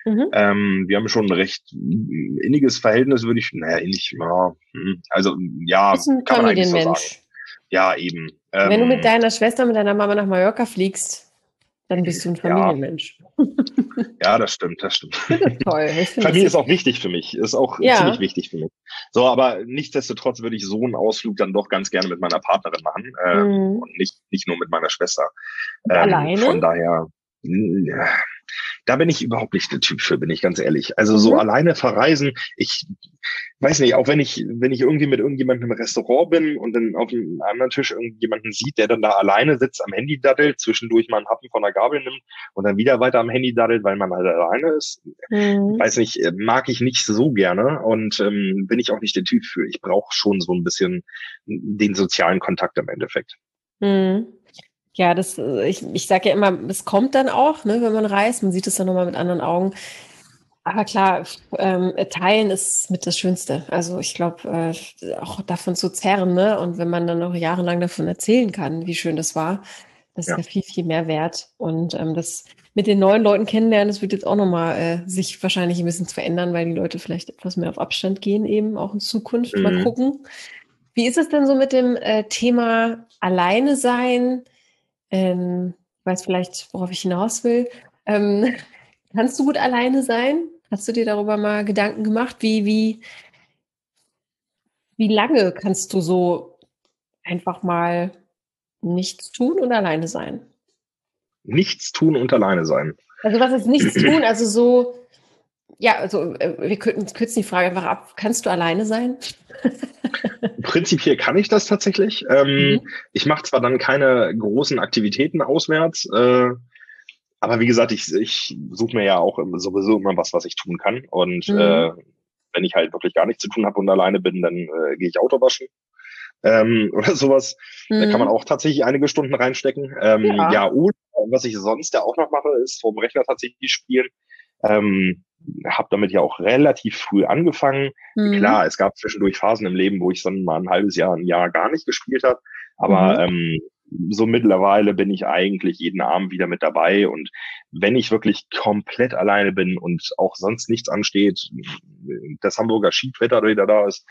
Wir haben schon ein recht inniges Verhältnis, würde ich, innig, ja, also ja, Bist ein kann man eigentlich so sagen. Familienmensch. Ja, eben. Wenn du mit deiner Schwester, mit deiner Mama nach Mallorca fliegst, dann bist du ein Familienmensch. Ja, das stimmt. Das ist toll. Familie ist auch wichtig für mich, ist auch ziemlich wichtig für mich. So, aber nichtsdestotrotz würde ich so einen Ausflug dann doch ganz gerne mit meiner Partnerin machen und nicht nur mit meiner Schwester. Alleine? Von daher, da bin ich überhaupt nicht der Typ für, bin ich ganz ehrlich. Also so alleine verreisen, ich weiß nicht, auch wenn ich irgendwie mit irgendjemandem im Restaurant bin und dann auf einem anderen Tisch irgendjemanden sieht, der dann da alleine sitzt, am Handy daddelt, zwischendurch mal einen Happen von der Gabel nimmt und dann wieder weiter am Handy daddelt, weil man halt alleine ist. Weiß nicht, mag ich nicht so gerne und bin ich auch nicht der Typ für. Ich brauche schon so ein bisschen den sozialen Kontakt im Endeffekt. Ja, ich sage ja immer, es kommt dann auch, ne, wenn man reist, man sieht es dann nochmal mit anderen Augen. Aber klar, teilen ist mit das Schönste. Also ich glaube, auch davon zu zerren, ne? Und wenn man dann noch jahrelang davon erzählen kann, wie schön das war, das ist ja viel, viel mehr wert. Und das mit den neuen Leuten kennenlernen, das wird jetzt auch nochmal sich wahrscheinlich ein bisschen verändern, weil die Leute vielleicht etwas mehr auf Abstand gehen, eben auch in Zukunft. Mal gucken. Wie ist es denn so mit dem Thema Alleine sein? Weiß vielleicht, worauf ich hinaus will. Kannst du gut alleine sein? Hast du dir darüber mal Gedanken gemacht? Wie lange kannst du so einfach mal nichts tun und alleine sein? Nichts tun und alleine sein. Also was ist nichts tun? Also so, ja, also wir kürzen die Frage einfach ab. Kannst du alleine sein? Prinzipiell kann ich das tatsächlich. Ich mache zwar dann keine großen Aktivitäten auswärts, aber wie gesagt, ich suche mir ja auch sowieso immer was ich tun kann. Und wenn ich halt wirklich gar nichts zu tun habe und alleine bin, dann gehe ich Auto waschen oder sowas. Da kann man auch tatsächlich einige Stunden reinstecken. Und was ich sonst ja auch noch mache, ist vom Rechner tatsächlich spielen. Habe damit ja auch relativ früh angefangen. Klar, es gab zwischendurch Phasen im Leben, wo ich dann mal ein Jahr gar nicht gespielt habe. Aber so mittlerweile bin ich eigentlich jeden Abend wieder mit dabei. Und wenn ich wirklich komplett alleine bin und auch sonst nichts ansteht, das Hamburger Schiedwetter wieder da ist,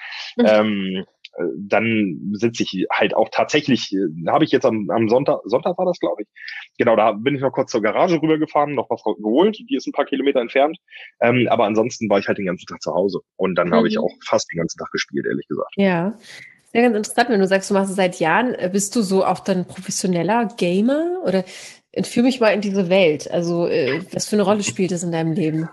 dann sitze ich halt auch tatsächlich, habe ich jetzt am Sonntag war das, glaube ich. Genau, da bin ich noch kurz zur Garage rübergefahren, noch was geholt, die ist ein paar Kilometer entfernt. Aber ansonsten war ich halt den ganzen Tag zu Hause. Und dann habe ich auch fast den ganzen Tag gespielt, ehrlich gesagt. Ja, sehr ganz interessant, wenn du sagst, du machst es seit Jahren. Bist du so auch dann professioneller Gamer? Oder entführ mich mal in diese Welt. Also was für eine Rolle spielt das in deinem Leben?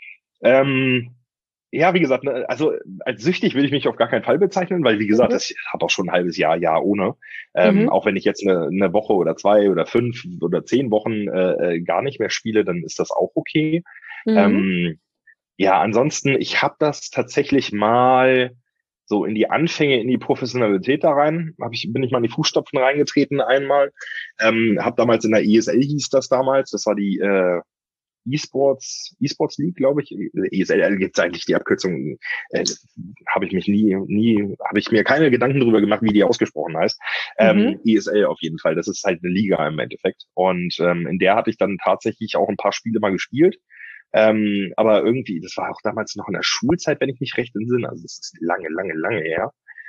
Ja, wie gesagt, also als süchtig will ich mich auf gar keinen Fall bezeichnen, weil wie gesagt, ich habe auch schon ein halbes Jahr ohne. Auch wenn ich jetzt eine Woche oder 2 oder 5 oder 10 Wochen gar nicht mehr spiele, dann ist das auch okay. Ansonsten, ich habe das tatsächlich mal so in die Anfänge, in die Professionalität da rein, bin ich mal in die Fußstapfen reingetreten einmal. Habe damals in der ESL hieß das damals, das war die E-Sports League, glaube ich. ESL gibt es eigentlich die Abkürzung. Habe ich mir keine Gedanken darüber gemacht, wie die ausgesprochen heißt. ESL auf jeden Fall. Das ist halt eine Liga im Endeffekt. Und in der hatte ich dann tatsächlich auch ein paar Spiele mal gespielt. Aber irgendwie, das war auch damals noch in der Schulzeit, wenn ich mich recht entsinne. Also das ist lange her.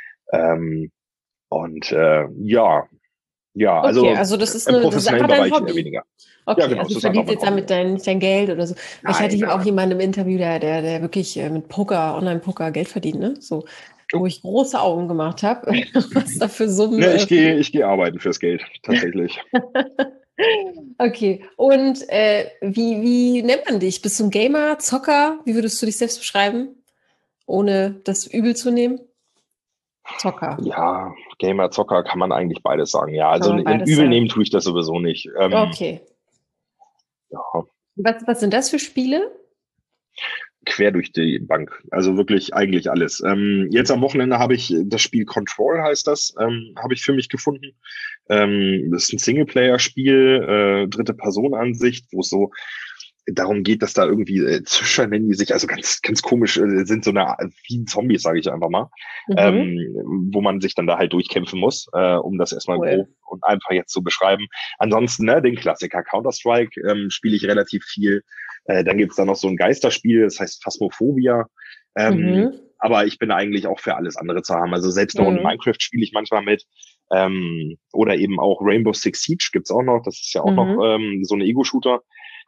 Ja, okay, also das ist eine Sache dein Hobby. Weniger. Okay, ja, genau, also du verdienst jetzt damit nicht dein Geld oder so. Nein, ich hatte hier auch jemanden im Interview, der wirklich mit Online-Poker Geld verdient, ne? So, wo ich große Augen gemacht habe, was da für Summen. Ne, ich gehe arbeiten fürs Geld, tatsächlich. Okay, und wie nennt man dich? Bist du ein Gamer, Zocker? Wie würdest du dich selbst beschreiben, ohne das übel zu nehmen? Zocker. Ja, Gamer, Zocker kann man eigentlich beides sagen. Ja, also in übel nehmen tue ich das sowieso nicht. Okay. Ja. Was sind das für Spiele? Quer durch die Bank. Also wirklich eigentlich alles. Jetzt am Wochenende habe ich das Spiel Control, heißt das, habe ich für mich gefunden. Das ist ein Singleplayer-Spiel, Dritte-Person-Ansicht, wo es so darum geht, dass da irgendwie Zischer nennen die sich, also ganz komisch, sind so wie Zombies, sage ich einfach mal, wo man sich dann da halt durchkämpfen muss, um das erstmal grob und einfach jetzt zu beschreiben. Ansonsten, den Klassiker Counter-Strike spiele ich relativ viel. Dann gibt's da noch so ein Geisterspiel, das heißt Phasmophobia. Aber ich bin eigentlich auch für alles andere zu haben. Also selbst noch in Minecraft spiele ich manchmal mit. Oder eben auch Rainbow Six Siege gibt's auch noch. Das ist ja auch noch so ein Ego-Shooter.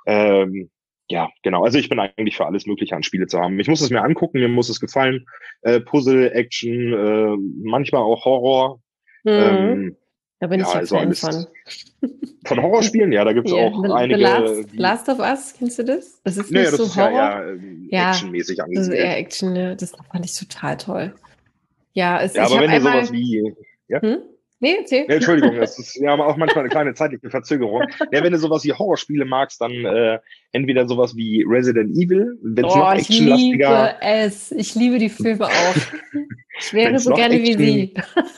Ja, genau. Also ich bin eigentlich für alles Mögliche an Spiele zu haben. Ich muss es mir angucken, mir muss es gefallen. Puzzle, Action, manchmal auch Horror. Da bin ich ja also Fan von. Von Horrorspielen? Ja, da gibt's auch einige. Last of Us, kennst du das? Das ist Naja, nicht das so ist Horror. ja eher actionmäßig Das ist angesiedelt. eher Action, ne? Das fand ich total toll. Ja, Ja, aber wenn du sowas wie... Ja? Nee, erzähl. Ja, Entschuldigung, wir haben auch manchmal eine kleine zeitliche Verzögerung. Ja, wenn du sowas wie Horrorspiele magst, dann entweder sowas wie Resident Evil, wenn es noch actionlastiger... Ich liebe die Filme auch. Ich wäre so gerne wie sie.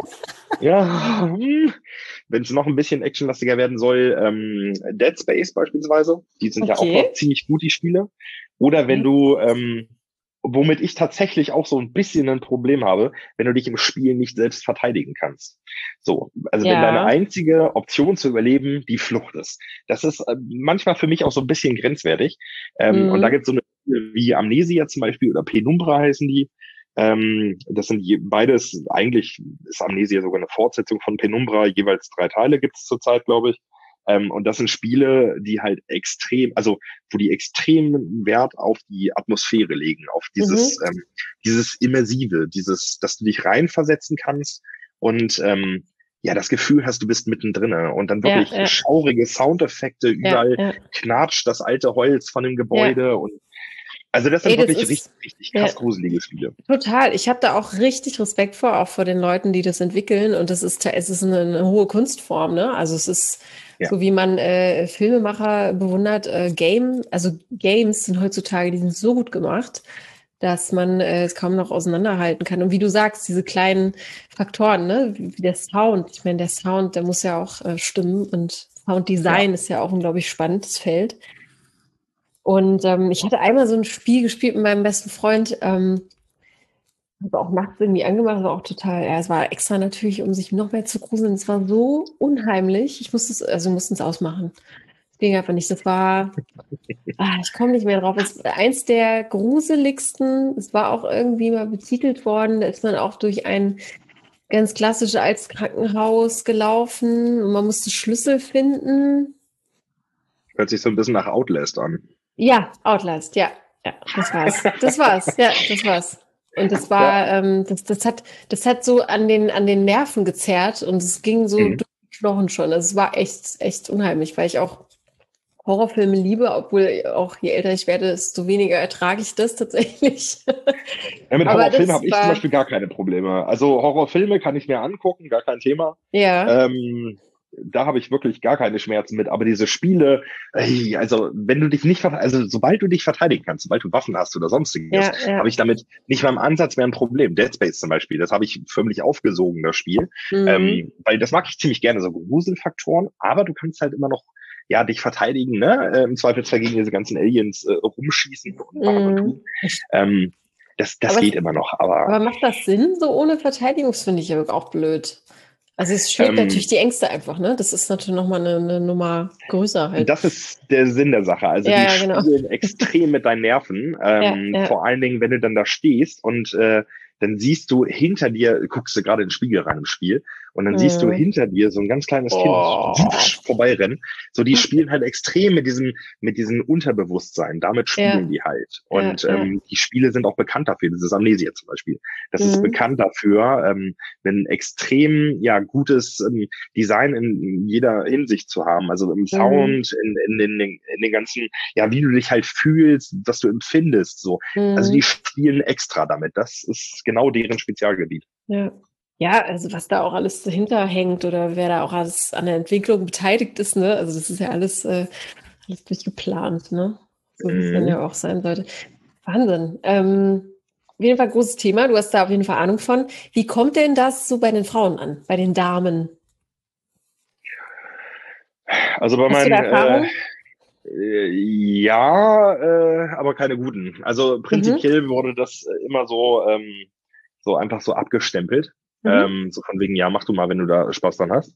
Ja, wenn es noch ein bisschen actionlastiger werden soll, Dead Space beispielsweise, die sind ja auch noch ziemlich gut, die Spiele. Oder wenn du, womit ich tatsächlich auch so ein bisschen ein Problem habe, wenn du dich im Spiel nicht selbst verteidigen kannst. So, also wenn deine einzige Option zu überleben die Flucht ist. Das ist manchmal für mich auch so ein bisschen grenzwertig. Und da gibt es so eine wie Amnesia zum Beispiel oder Penumbra heißen die. Das sind beides, eigentlich ist Amnesia sogar eine Fortsetzung von Penumbra, jeweils 3 Teile gibt es zurzeit, glaube ich. Und das sind Spiele, die halt wo die extremen Wert auf die Atmosphäre legen, auf dieses Immersive, dass du dich reinversetzen kannst und das Gefühl hast, du bist mittendrin und dann wirklich schaurige Soundeffekte, überall knatscht das alte Holz von dem Gebäude und also das sind wirklich richtig krass gruselige Spiele. Total. Ich habe da auch richtig Respekt vor, auch vor den Leuten, die das entwickeln. Und es ist eine hohe Kunstform, ne? Also es ist so, wie man Filmemacher bewundert. Games sind heutzutage, die sind so gut gemacht, dass man es kaum noch auseinanderhalten kann. Und wie du sagst, diese kleinen Faktoren, ne? Wie der Sound. Ich meine, der Sound, der muss ja auch stimmen. Und Sounddesign ist ja auch ein, glaube ich, spannendes Feld. Und ich hatte einmal so ein Spiel gespielt mit meinem besten Freund, habe auch nachts irgendwie angemacht, war auch total, es war extra natürlich, um sich noch mehr zu gruseln. Es war so unheimlich. Wir mussten es ausmachen. Das ging einfach nicht. Das war, ich komme nicht mehr drauf. Es ist eins der gruseligsten. Es war auch irgendwie mal betitelt worden. Da ist man auch durch ein ganz klassisches altes Krankenhaus gelaufen und man musste Schlüssel finden. Hört sich so ein bisschen nach Outlast an. Ja, Outlast, ja, das war's. Und das war, das hat so an den Nerven gezerrt und es ging so durch die Knochen schon. Also es war echt unheimlich, weil ich auch Horrorfilme liebe, obwohl auch je älter ich werde, desto weniger ertrage ich das tatsächlich. Ja, mit Horrorfilmen habe ich zum Beispiel gar keine Probleme. Also Horrorfilme kann ich mir angucken, gar kein Thema. Ja. Da habe ich wirklich gar keine Schmerzen mit. Aber diese Spiele, also wenn du dich nicht, sobald du dich verteidigen kannst, sobald du Waffen hast oder sonstiges, habe ich damit nicht mal im Ansatz mehr ein Problem. Dead Space zum Beispiel, das habe ich förmlich aufgesogen, das Spiel. Weil das mag ich ziemlich gerne, so Gruselfaktoren, aber du kannst halt immer noch dich verteidigen, ne? Im Zweifelsfall gegen diese ganzen Aliens rumschießen und machen und tun. Das geht immer noch. Aber macht das Sinn? So ohne Verteidigung, das finde ich ja auch blöd. Also es schlägt natürlich die Ängste einfach, ne? Das ist natürlich nochmal eine Nummer größer halt. Das ist der Sinn der Sache. Also die spielen extrem mit deinen Nerven. Vor allen Dingen, wenn du dann da stehst und dann siehst du hinter dir, guckst du gerade in den Spiegel rein im Spiel und dann siehst du hinter dir so ein ganz kleines Kind vorbeirennen. So, die spielen halt extrem mit diesem Unterbewusstsein. Damit spielen die halt. Und die Spiele sind auch bekannt dafür. Das ist Amnesia zum Beispiel. Das ist bekannt dafür, ein extrem gutes Design in jeder Hinsicht zu haben. Also im Sound, in den ganzen, wie du dich halt fühlst, was du empfindest. So. Also die spielen extra damit. Das ist genau deren Spezialgebiet. Ja, also was da auch alles dahinter hängt oder wer da auch alles an der Entwicklung beteiligt ist, ne? Also das ist ja alles durchgeplant, ne? So wie es dann ja auch sein sollte. Wahnsinn. Auf jeden Fall großes Thema. Du hast da auf jeden Fall Ahnung von. Wie kommt denn das so bei den Frauen an, bei den Damen? Also bei meinen aber keine guten. Also prinzipiell wurde das immer so einfach so abgestempelt. So von wegen, mach du mal, wenn du da Spaß dran hast.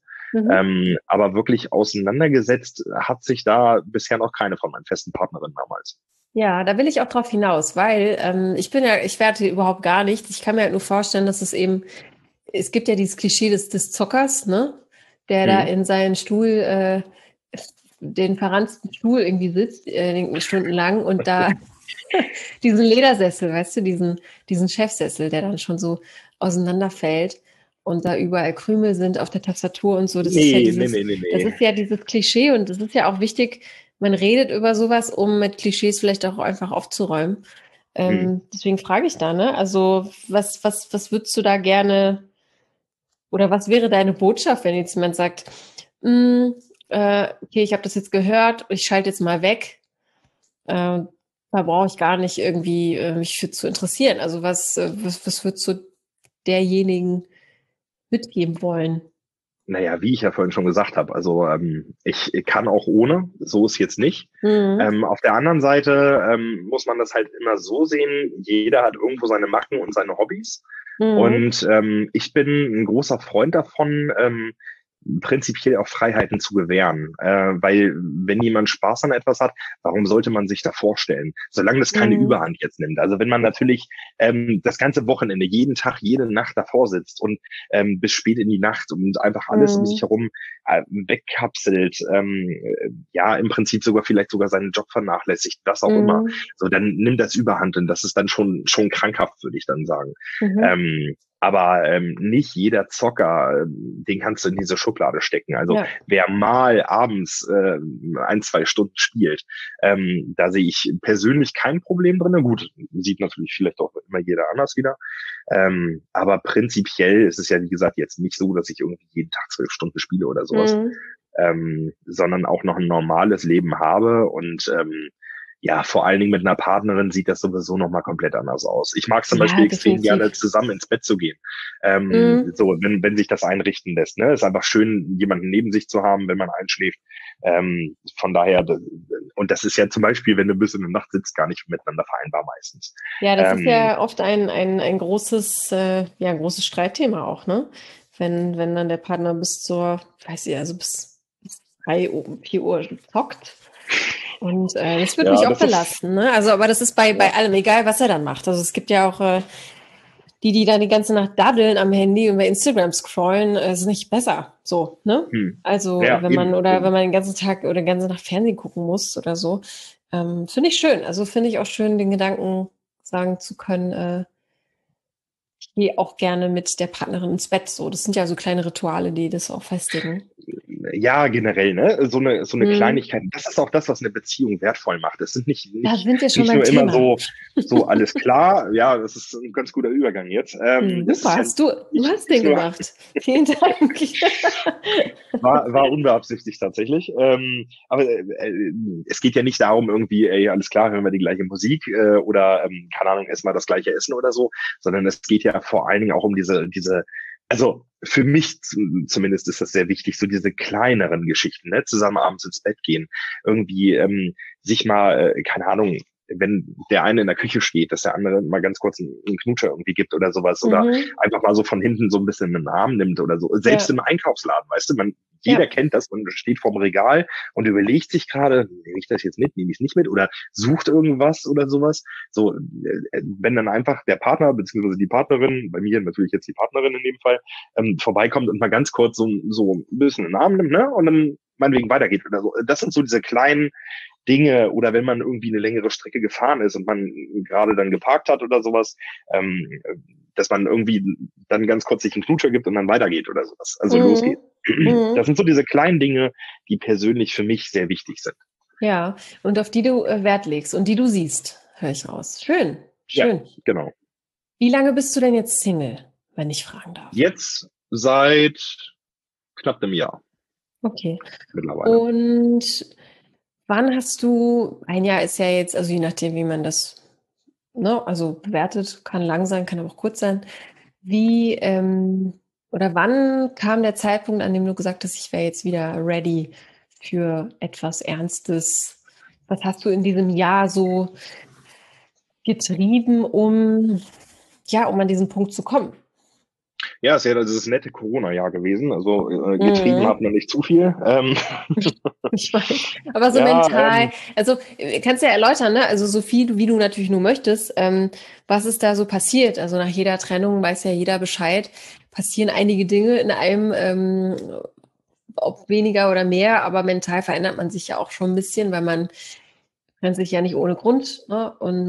Aber wirklich auseinandergesetzt hat sich da bisher noch keine von meinen festen Partnerinnen damals. Ja, da will ich auch drauf hinaus, weil ich werte überhaupt gar nichts. Ich kann mir halt nur vorstellen, dass es gibt ja dieses Klischee des Zockers, ne? Der da Mhm. in seinen Stuhl, den verranzten Stuhl irgendwie sitzt, stundenlang und da diesen Ledersessel, weißt du, diesen Chefsessel, der dann schon so auseinanderfällt und da überall Krümel sind auf der Tastatur und so. Nee, nee, nee, nee, Das nee. ist ja dieses Klischee und das ist ja auch wichtig. Man redet über sowas, um mit Klischees vielleicht auch einfach aufzuräumen. Mhm. Deswegen frage ich da, ne? Also, was würdest du da gerne oder was wäre deine Botschaft, wenn jetzt jemand sagt, "Mm, okay, ich habe das jetzt gehört, ich schalte jetzt mal weg. Äh, Da brauche ich gar nicht irgendwie mich für zu interessieren. Also was würdest du derjenigen mitgeben wollen? Naja, wie ich ja vorhin schon gesagt habe, also ich kann auch ohne, so ist jetzt nicht. Mhm. Auf der anderen Seite muss man das halt immer so sehen, jeder hat irgendwo seine Macken und seine Hobbys. Mhm. Und ich bin ein großer Freund davon, prinzipiell auch Freiheiten zu gewähren. Weil wenn jemand Spaß an etwas hat, warum sollte man sich da vorstellen? Solange das keine Mhm. Überhand jetzt nimmt. Also wenn man natürlich das ganze Wochenende, jeden Tag, jede Nacht davor sitzt und bis spät in die Nacht und einfach alles um sich Mhm. herum wegkapselt, ja, im Prinzip vielleicht sogar seinen Job vernachlässigt, was auch immer. Mhm. So, dann nimmt das Überhand und das ist dann schon krankhaft, würde ich dann sagen. Mhm. Aber nicht jeder Zocker, den kannst du in diese Schublade stecken. Also Ja. wer mal abends 1, 2 Stunden spielt, da sehe ich persönlich kein Problem drin. Gut, sieht natürlich vielleicht auch immer jeder anders wieder. Aber prinzipiell ist es ja, wie gesagt, jetzt nicht so, dass ich irgendwie jeden Tag 12 Stunden spiele oder sowas, Mhm. sondern auch noch ein normales Leben habe und ja, vor allen Dingen mit einer Partnerin sieht das sowieso nochmal komplett anders aus. Ich mag zum Ja, Beispiel extrem gerne definitiv. zusammen ins Bett zu gehen. Mhm. So, wenn sich das einrichten lässt, ne? Ist einfach schön, jemanden neben sich zu haben, wenn man einschläft. Von daher, und das ist ja zum Beispiel, wenn du bis in der Nacht sitzt, gar nicht miteinander vereinbar meistens. Ja, das ist Ähm, ja oft ein großes, ja, ein großes Streitthema auch, ne? Wenn dann der Partner bis zur, weiß ich, also bis 3 Uhr, 4 Uhr zockt. Und das wird mich ja, auch das ist, belasten, ne? Also, aber das ist ja, bei allem, egal was er dann macht. Also es gibt ja auch die dann die ganze Nacht daddeln am Handy und bei Instagram scrollen, ist nicht besser. So, ne? Also, ja, eben, wenn eben. man den ganzen Tag oder den ganzen Nacht Fernsehen gucken muss oder so, finde ich schön. Also finde ich auch schön, den Gedanken sagen zu können, ich gehe auch gerne mit der Partnerin ins Bett. So, das sind ja so kleine Rituale, die das auch festigen. Ja, generell, ne? So eine Hm, Kleinigkeit. Das ist auch das, was eine Beziehung wertvoll macht. Es sind nicht, da nicht, sind wir schon nicht beim nur immer Thema. so alles klar. Ja, das ist ein ganz guter Übergang jetzt. Es ist Super, ja du hast den nicht nur, gemacht. Vielen Dank. war unbeabsichtigt tatsächlich. Aber es geht ja nicht darum, irgendwie, ey, alles klar, hören wir die gleiche Musik oder, keine Ahnung, essen wir das gleiche Essen oder so, sondern es geht ja vor allen Dingen auch um also für mich zumindest ist das sehr wichtig, so diese kleineren Geschichten, ne? Zusammen abends ins Bett gehen, irgendwie sich mal, keine Ahnung, wenn der eine in der Küche steht, dass der andere mal ganz kurz einen Knutscher irgendwie gibt oder sowas oder Mhm. einfach mal so von hinten so ein bisschen einen Arm nimmt oder so. Selbst Ja, im Einkaufsladen, weißt du, jeder ja, kennt das, man steht vorm Regal und überlegt sich gerade, nehme ich das jetzt mit, nehme ich es nicht mit oder sucht irgendwas oder sowas. So, wenn dann einfach der Partner beziehungsweise die Partnerin, bei mir natürlich jetzt die Partnerin in dem Fall, vorbeikommt und mal ganz kurz so ein bisschen in den Arm nimmt, ne? Und dann meinetwegen weitergeht oder so. Das sind so diese kleinen Dinge oder wenn man irgendwie eine längere Strecke gefahren ist und man gerade dann geparkt hat oder sowas, ähm, dass man irgendwie dann ganz kurz sich einen Knutscher gibt und dann weitergeht oder sowas. Also losgeht. mhm. Mhm. Das sind so diese kleinen Dinge, die persönlich für mich sehr wichtig sind. Ja, und auf die du Wert legst und die du siehst, höre ich raus. Schön, Ja, schön. genau. Wie lange bist du denn jetzt Single, wenn ich fragen darf? Jetzt seit knapp einem Jahr Okay. mittlerweile. Und wann hast du, ein Jahr ist ja jetzt, also je nachdem, wie man das, ne, also bewertet, kann lang sein, kann aber auch kurz sein. Wie, oder wann kam der Zeitpunkt, an dem du gesagt hast, ich wäre jetzt wieder ready für etwas Ernstes? Was hast du in diesem Jahr so getrieben, um, ja, um an diesen Punkt zu kommen? Ja, ist ja das nette Corona-Jahr gewesen. Also getrieben hat man nicht zu viel. Ich weiß. Aber so Ja, mental, also kannst du ja erläutern, ne? Also so viel, wie du natürlich nur möchtest, was ist da so passiert? Also nach jeder Trennung weiß ja jeder Bescheid, passieren einige Dinge in einem, ob weniger oder mehr, aber mental verändert man sich ja auch schon ein bisschen, weil man trennt sich ja nicht ohne Grund, ne? Und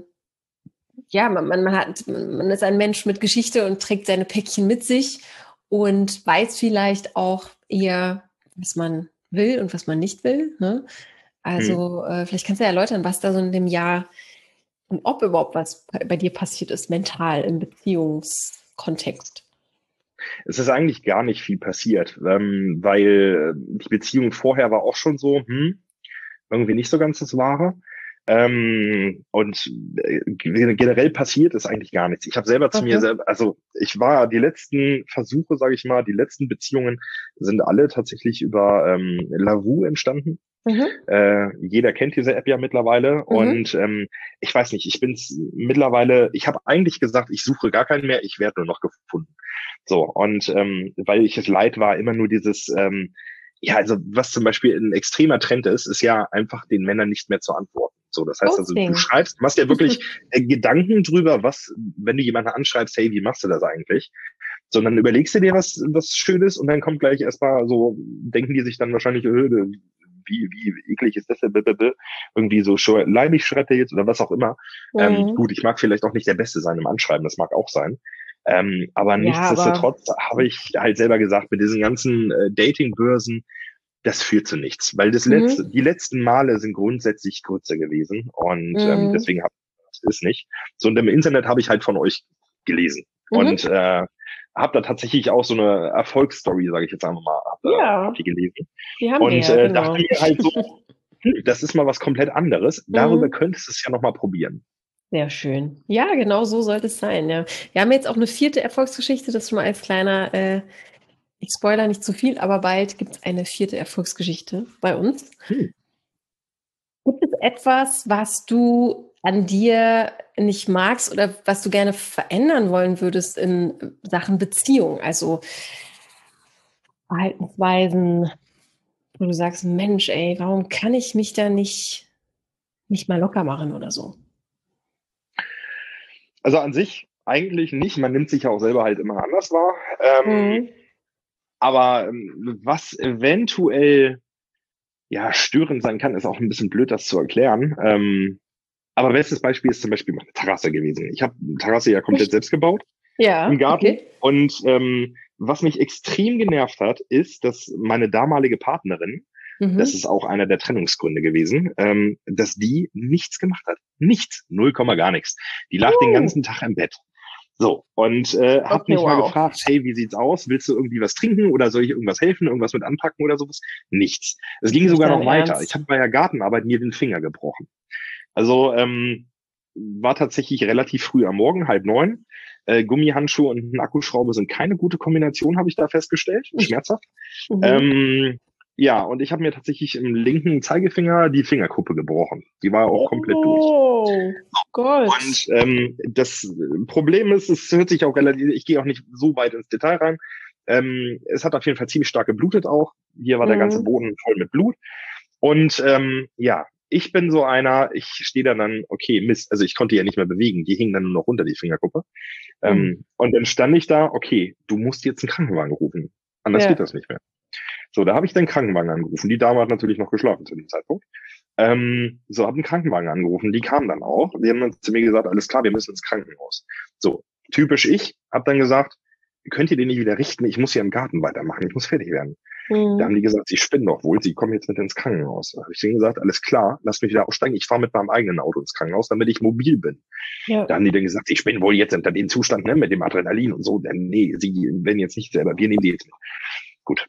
ja, man ist ein Mensch mit Geschichte und trägt seine Päckchen mit sich und weiß vielleicht auch eher, was man will und was man nicht will, ne? hm. Also, vielleicht kannst du ja erläutern, was da so in dem Jahr und ob überhaupt was bei dir passiert ist, mental im Beziehungskontext. Es ist eigentlich gar nicht viel passiert, weil die Beziehung vorher war auch schon so, irgendwie nicht so ganz das Wahre. Und generell passiert ist eigentlich gar nichts. Ich habe selber zu mir Okay. selber, also ich war die letzten Versuche, sage ich mal, die letzten Beziehungen sind alle tatsächlich über Lavu entstanden. Mhm. Jeder kennt diese App ja mittlerweile Mhm. und ich weiß nicht, ich bin's mittlerweile, ich habe eigentlich gesagt, ich suche gar keinen mehr, ich werde nur noch gefunden. So, und weil ich es leid war, immer nur dieses, ja, also was zum Beispiel ein extremer Trend ist, ist ja einfach den Männern nicht mehr zu antworten. So, das heißt also, du Ghosting. schreibst, machst dir wirklich Gedanken drüber, was, wenn du jemanden anschreibst, hey, wie machst du das eigentlich? Sondern überlegst du dir was Schönes und dann kommt gleich erstmal so, denken die sich dann wahrscheinlich, wie eklig ist das denn? Irgendwie so leibig schreibt er jetzt oder was auch immer. Mhm. Gut, ich mag vielleicht auch nicht der Beste sein im Anschreiben, das mag auch sein. Aber Ja, aber nichtsdestotrotz habe ich halt selber gesagt, mit diesen ganzen Datingbörsen, das führt zu nichts, weil mhm. die letzten Male sind grundsätzlich kürzer gewesen und Mhm. deswegen ist nicht. So, und im Internet habe ich halt von euch gelesen und Mhm. habe da tatsächlich auch so eine Erfolgsstory, sage ich jetzt einfach mal, hab Ja, die gelesen die haben wir und ja, dachte genau. mir halt so, das ist mal was komplett anderes. Darüber Mhm. könntest du es ja noch mal probieren. Sehr schön. Ja, genau so sollte es sein, ja. Wir haben jetzt auch eine vierte Erfolgsgeschichte, das schon mal als kleiner, ich spoiler nicht zu viel, aber bald gibt es eine vierte Erfolgsgeschichte bei uns. Hm. Gibt es etwas, was du an dir nicht magst oder was du gerne verändern wollen würdest in Sachen Beziehung? Also Verhaltensweisen, wo du sagst, Mensch, ey, warum kann ich mich da nicht mal locker machen oder so? Also an sich eigentlich nicht. Man nimmt sich ja auch selber halt immer anders wahr. Mhm. Aber was eventuell ja störend sein kann, ist auch ein bisschen blöd, das zu erklären. Aber bestes Beispiel ist zum Beispiel meine Terrasse gewesen. Ich habe eine Terrasse ja komplett selbst gebaut im Ja, Garten. okay. Und was mich extrem genervt hat, ist, dass meine damalige Partnerin, das Mhm. ist auch einer der Trennungsgründe gewesen, dass die nichts gemacht hat. Nichts. Null Komma gar nichts. Die lag den Uh, ganzen Tag im Bett. So, und hab okay, mich mal wow. gefragt, hey, wie sieht's aus? Willst du irgendwie was trinken oder soll ich irgendwas helfen, irgendwas mit anpacken oder sowas? Nichts. Es Das ist ging nicht sogar dein noch weiter. Ich Ernst. habe bei der Gartenarbeit mir den Finger gebrochen. Also war tatsächlich relativ früh am Morgen, 8:30. Gummihandschuhe und ein Akkuschrauber sind keine gute Kombination, habe ich da festgestellt. Schmerzhaft. Mhm. Ähm, ja, und ich habe mir tatsächlich im linken Zeigefinger die Fingerkuppe gebrochen. Die war auch komplett durch. Oh Gott. Und das Problem ist, es hört sich auch relativ, ich gehe auch nicht so weit ins Detail rein. Es hat auf jeden Fall ziemlich stark geblutet auch. Hier war der ganze Mhm. Boden voll mit Blut. Und ja, ich bin so einer, ich stehe dann, okay, Mist, also ich konnte ja nicht mehr bewegen, die hingen dann nur noch runter, die Fingerkuppe. Mhm. Und dann stand ich da, okay, du musst jetzt einen Krankenwagen rufen. Anders geht Ja. das nicht mehr. So, da habe ich den Krankenwagen angerufen. Die Dame hat natürlich noch geschlafen zu dem Zeitpunkt. So, habe einen Krankenwagen angerufen. Die kamen dann auch. Die haben dann zu mir gesagt, alles klar, wir müssen ins Krankenhaus. So, typisch ich, habe dann gesagt, könnt ihr den nicht wieder richten? Ich muss hier im Garten weitermachen. Ich muss fertig werden. Da haben Mhm. die gesagt, sie spinnen doch wohl, sie kommen jetzt mit ins Krankenhaus. Da habe ich denen gesagt, alles klar, lass mich wieder aussteigen. Ich fahre mit meinem eigenen Auto ins Krankenhaus, damit ich mobil bin. Ja. Da haben die dann gesagt, sie spinnen wohl jetzt unter dem Zustand, ne, mit dem Adrenalin und so. Denn nee, sie werden jetzt nicht selber, wir nehmen die jetzt mit. Gut.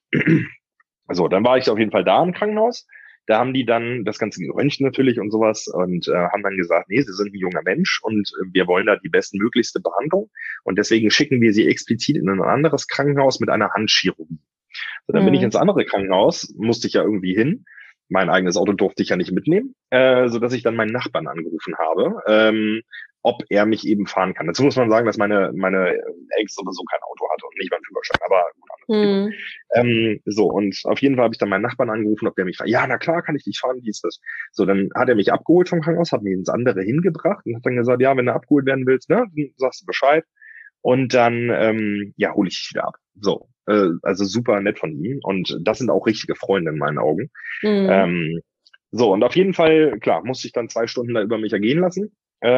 So, dann war ich auf jeden Fall da im Krankenhaus. Da haben die dann das Ganze geröntgt natürlich und sowas und haben dann gesagt, nee, sie sind ein junger Mensch und wir wollen da die bestmöglichste Behandlung und deswegen schicken wir sie explizit in ein anderes Krankenhaus mit einer Handchirurgie. So, dann bin ich ins Mhm. andere Krankenhaus, musste ich ja irgendwie hin. mein eigenes Auto durfte ich ja nicht mitnehmen, so dass ich dann meinen Nachbarn angerufen habe, ob er mich eben fahren kann. Dazu muss man sagen, dass meine Ex sowieso kein Auto hatte und nicht mal einen Führerschein, aber gut, anderes Thema. So, und auf jeden Fall habe ich dann meinen Nachbarn angerufen, ob der mich fährt. Ja, na klar, kann ich dich fahren, wie ist das? So, dann hat er mich abgeholt vom Krankenhaus, hat mich ins andere hingebracht und hat dann gesagt, ja, wenn du abgeholt werden willst, ne, dann sagst du Bescheid. Und dann, ja, hole ich dich wieder ab. So, also super nett von ihm. Und das sind auch richtige Freunde in meinen Augen. So, und auf jeden Fall, klar, musste ich dann 2 Stunden da über mich ergehen lassen.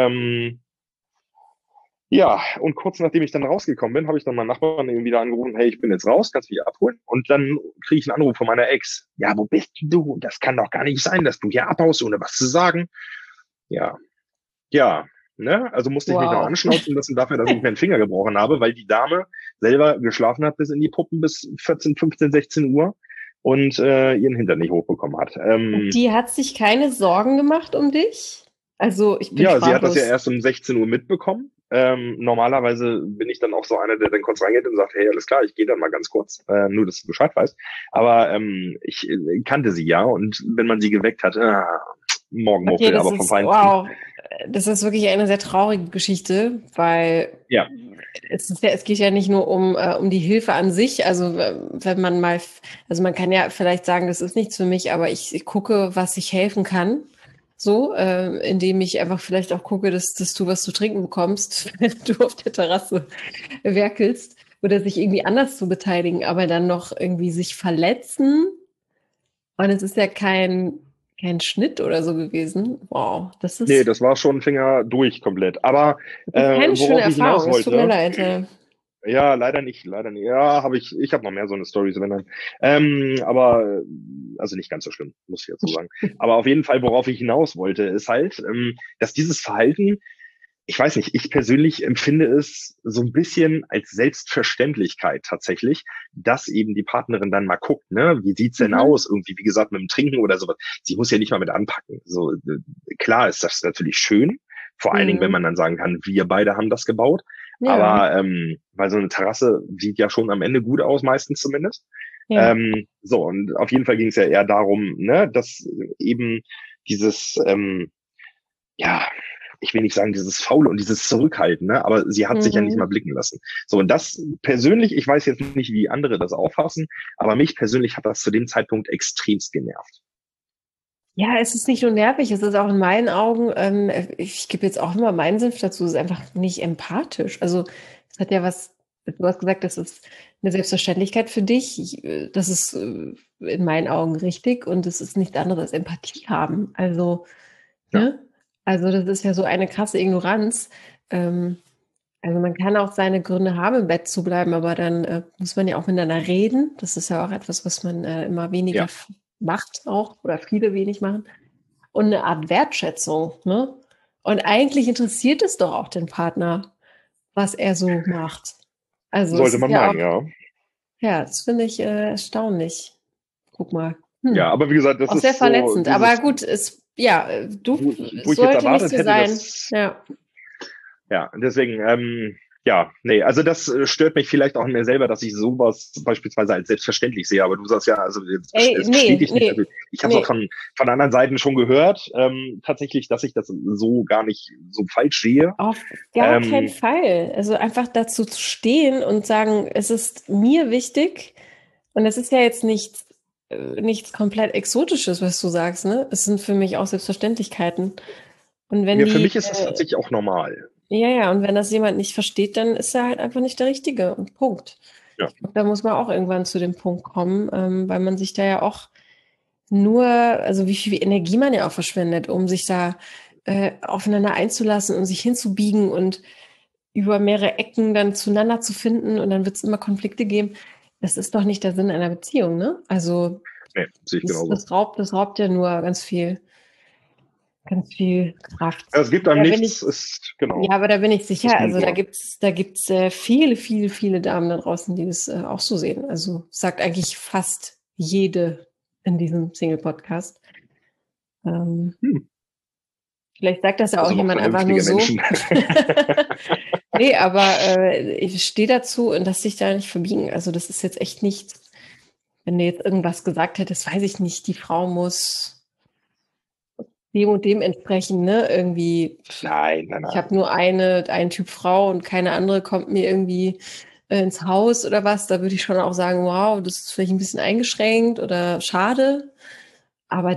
Ja, und kurz nachdem ich dann rausgekommen bin, habe ich dann meinen Nachbarn irgendwie wieder angerufen, hey, ich bin jetzt raus, kannst du mich abholen? Und dann kriege ich einen Anruf von meiner Ex. Ja, wo bist du? Das kann doch gar nicht sein, dass du hier abhaust, ohne was zu sagen. Ja, ja, ne? Also musste ich mich noch anschnauzen lassen dafür, dass ich mir den Finger gebrochen habe, weil die Dame selber geschlafen hat bis in die Puppen bis 14, 15, 16 Uhr und ihren Hintern nicht hochbekommen hat. Die hat sich keine Sorgen gemacht um dich? Also ich bin ja, sprachlos. Sie hat das ja erst um 16 Uhr mitbekommen. Normalerweise bin ich dann auch so einer, der dann kurz reingeht und sagt, hey, alles klar, ich gehe dann mal ganz kurz, nur dass du Bescheid weißt. Aber ich kannte sie ja und wenn man sie geweckt hat, Morgenmuffel, okay, aber vom Feinsten. Wow, das ist wirklich eine sehr traurige Geschichte, weil ja. Es geht ja nicht nur um die Hilfe an sich, also wenn man mal, also man kann ja vielleicht sagen, das ist nichts für mich, aber ich gucke, was ich helfen kann. So, indem ich einfach vielleicht auch gucke, dass du was zu trinken bekommst, wenn du auf der Terrasse werkelst oder sich irgendwie anders zu beteiligen, aber dann noch irgendwie sich verletzen. Und es ist ja kein Schnitt oder so gewesen. Wow, das ist... Nee, das war schon Finger durch komplett. Aber keine schöne worauf ich hinaus Erfahrung, wollte... Es tut mir leid. Ja, leider nicht. Ja, ich habe noch mehr so eine Story, wenn dann. Aber also nicht ganz so schlimm, muss ich jetzt so sagen. Aber auf jeden Fall, worauf ich hinaus wollte, ist halt, dass dieses Verhalten, ich weiß nicht, ich persönlich empfinde es so ein bisschen als Selbstverständlichkeit tatsächlich, dass eben die Partnerin dann mal guckt, ne, wie sieht's denn aus? Irgendwie, wie gesagt, mit dem Trinken oder sowas. Sie muss ja nicht mal mit anpacken. So, klar ist das natürlich schön. Vor allen Dingen, wenn man dann sagen kann, wir beide haben das gebaut. Ja. Aber weil so eine Terrasse sieht ja schon am Ende gut aus, meistens zumindest. Ja. So, und auf jeden Fall ging es ja eher darum, ne, dass eben dieses, ja, ich will nicht sagen dieses Faule und dieses Zurückhalten, ne, aber sie hat sich ja nicht mal blicken lassen. So, und das persönlich, ich weiß jetzt nicht, wie andere das auffassen, aber mich persönlich hat das zu dem Zeitpunkt extremst genervt. Ja, es ist nicht nur nervig, es ist auch in meinen Augen, ich gebe jetzt auch immer meinen Senf dazu, es ist einfach nicht empathisch. Also es hat ja was, du hast gesagt, das ist eine Selbstverständlichkeit für dich, das ist in meinen Augen richtig und es ist nichts anderes als Empathie haben. Also, ja. Ne? Also das ist ja so eine krasse Ignoranz. Also man kann auch seine Gründe haben, im Bett zu bleiben, aber dann muss man ja auch miteinander reden. Das ist ja auch etwas, was man immer weniger macht auch oder viele wenig machen. Und eine Art Wertschätzung. Ne? Und eigentlich interessiert es doch auch den Partner, was er so macht. Also sollte man meinen, ja. Ja, das finde ich erstaunlich. Guck mal. Ja, aber wie gesagt, das auch ist sehr verletzend. So aber gut, du wo ich jetzt erwartet hätte, sein. Ja, deswegen, ja, nee, also das stört mich vielleicht auch an mir selber, dass ich sowas beispielsweise als selbstverständlich sehe, aber du sagst ja, also es bestätigt nicht. Also ich habe es auch von anderen Seiten schon gehört, tatsächlich, dass ich das so gar nicht so falsch sehe. Auf gar keinen Fall. Also einfach dazu zu stehen und sagen, es ist mir wichtig und es ist ja jetzt nichts komplett Exotisches, was du sagst, ne? Es sind für mich auch Selbstverständlichkeiten. Und wenn für mich ist das tatsächlich auch normal. Ja, und wenn das jemand nicht versteht, dann ist er halt einfach nicht der Richtige. Und Punkt. Ja. Ich glaub, da muss man auch irgendwann zu dem Punkt kommen, weil man sich da ja auch also wie viel Energie man ja auch verschwendet, um sich da aufeinander einzulassen und sich hinzubiegen und über mehrere Ecken dann zueinander zu finden und dann wird es immer Konflikte geben. Das ist doch nicht der Sinn einer Beziehung, ne? Also nee, sehe ich genauso. Das raubt ja nur ganz viel Kraft. Ja, es gibt einem nichts, genau. Ja, aber da bin ich sicher. Also da gibt's viele Damen da draußen, die das auch so sehen. Also sagt eigentlich fast jede in diesem Single-Podcast. Vielleicht sagt das ja auch jemand einfach nur so. Nee, aber ich stehe dazu und dass sich da nicht verbiegen. Also das ist jetzt echt nichts, wenn du jetzt irgendwas gesagt hättest, weiß ich nicht, die Frau muss dem und dem entsprechen, ne? Irgendwie, Nein. ich habe nur einen Typ Frau und keine andere kommt mir irgendwie ins Haus oder was, da würde ich schon auch sagen, wow, das ist vielleicht ein bisschen eingeschränkt oder schade. Aber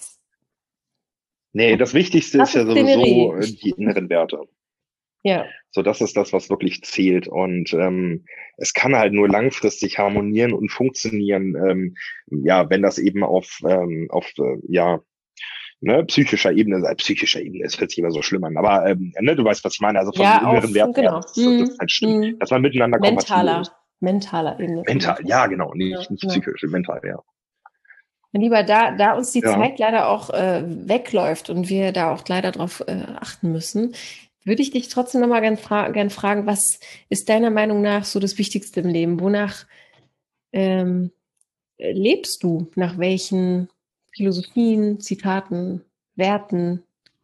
Nee, das Wichtigste das ist ja ist Szenerie. sowieso die inneren Werte. Ja. So, das ist das, was wirklich zählt. Und es kann halt nur langfristig harmonieren und funktionieren, ja, wenn das eben ja, ne, psychischer Ebene, es hört sich immer so schlimm an, aber ne, du weißt, was ich meine, also von den Ja, inneren Werten her, genau. das halt stimmt, dass man miteinander kompatibel ist. Mentaler Ebene. Mental, ja, genau, Ja, nicht genau. psychisch, mental, ja. Mein Lieber, da uns die Ja. Zeit leider auch wegläuft und wir da auch leider drauf achten müssen, würde ich dich trotzdem nochmal gern fragen, was ist deiner Meinung nach so das Wichtigste im Leben? Wonach lebst du? Nach welchen Philosophien, Zitaten, Werten?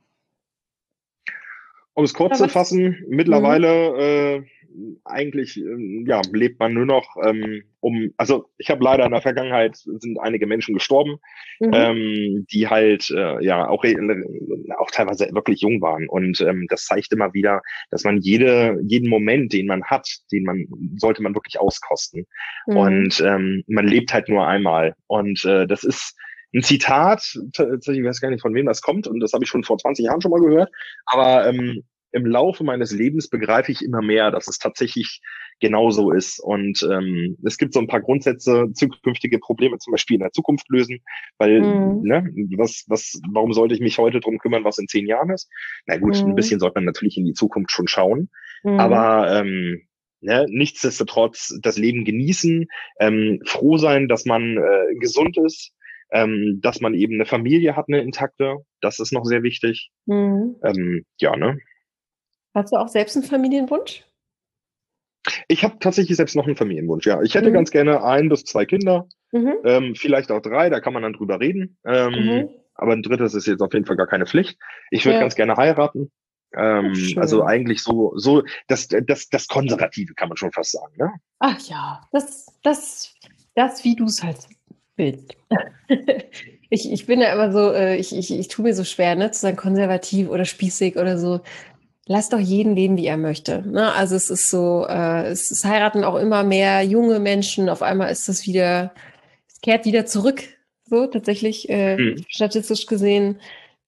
Um es kurz Oder zu was? fassen, mittlerweile eigentlich ja, lebt man nur noch also ich habe leider in der Vergangenheit sind einige Menschen gestorben, Mhm. die halt ja auch teilweise wirklich jung waren und das zeigt immer wieder, dass man jeden Moment, den man hat, sollte man wirklich auskosten Mhm. und man lebt halt nur einmal und das ist ein Zitat, tatsächlich, ich weiß gar nicht, von wem das kommt, und das habe ich schon vor 20 Jahren schon mal gehört, aber im Laufe meines Lebens begreife ich immer mehr, dass es tatsächlich genauso ist. Und es gibt so ein paar Grundsätze, zukünftige Probleme zum Beispiel in der Zukunft lösen, weil, Mhm. ne, warum sollte ich mich heute drum kümmern, was in 10 Jahren ist? Na gut, ein Mhm. bisschen sollte man natürlich in die Zukunft schon schauen, Mhm. aber ne, nichtsdestotrotz das Leben genießen, froh sein, dass man gesund ist, dass man eben eine Familie hat, eine intakte, das ist noch sehr wichtig. Mhm. Ja, ne? Hast du auch selbst einen Familienwunsch? Ich habe tatsächlich selbst noch einen Familienwunsch, ja. Ich hätte Mhm. ganz gerne 1 bis 2 Kinder, Mhm. vielleicht auch 3, da kann man dann drüber reden. Mhm. Aber ein drittes ist jetzt auf jeden Fall gar keine Pflicht. Ich würde Ja. ganz gerne heiraten. Ach, Also schön. eigentlich so das Konservative kann man schon fast sagen, ne? Ach ja, das, wie du es halt willst. Ich bin ja immer so, ich tue mir so schwer, ne, zu sagen konservativ oder spießig oder so. Lass doch jeden leben, wie er möchte. Ne? Also es ist so, es heiraten auch immer mehr junge Menschen. Auf einmal ist das wieder, es kehrt wieder zurück. So tatsächlich, Hm. statistisch gesehen,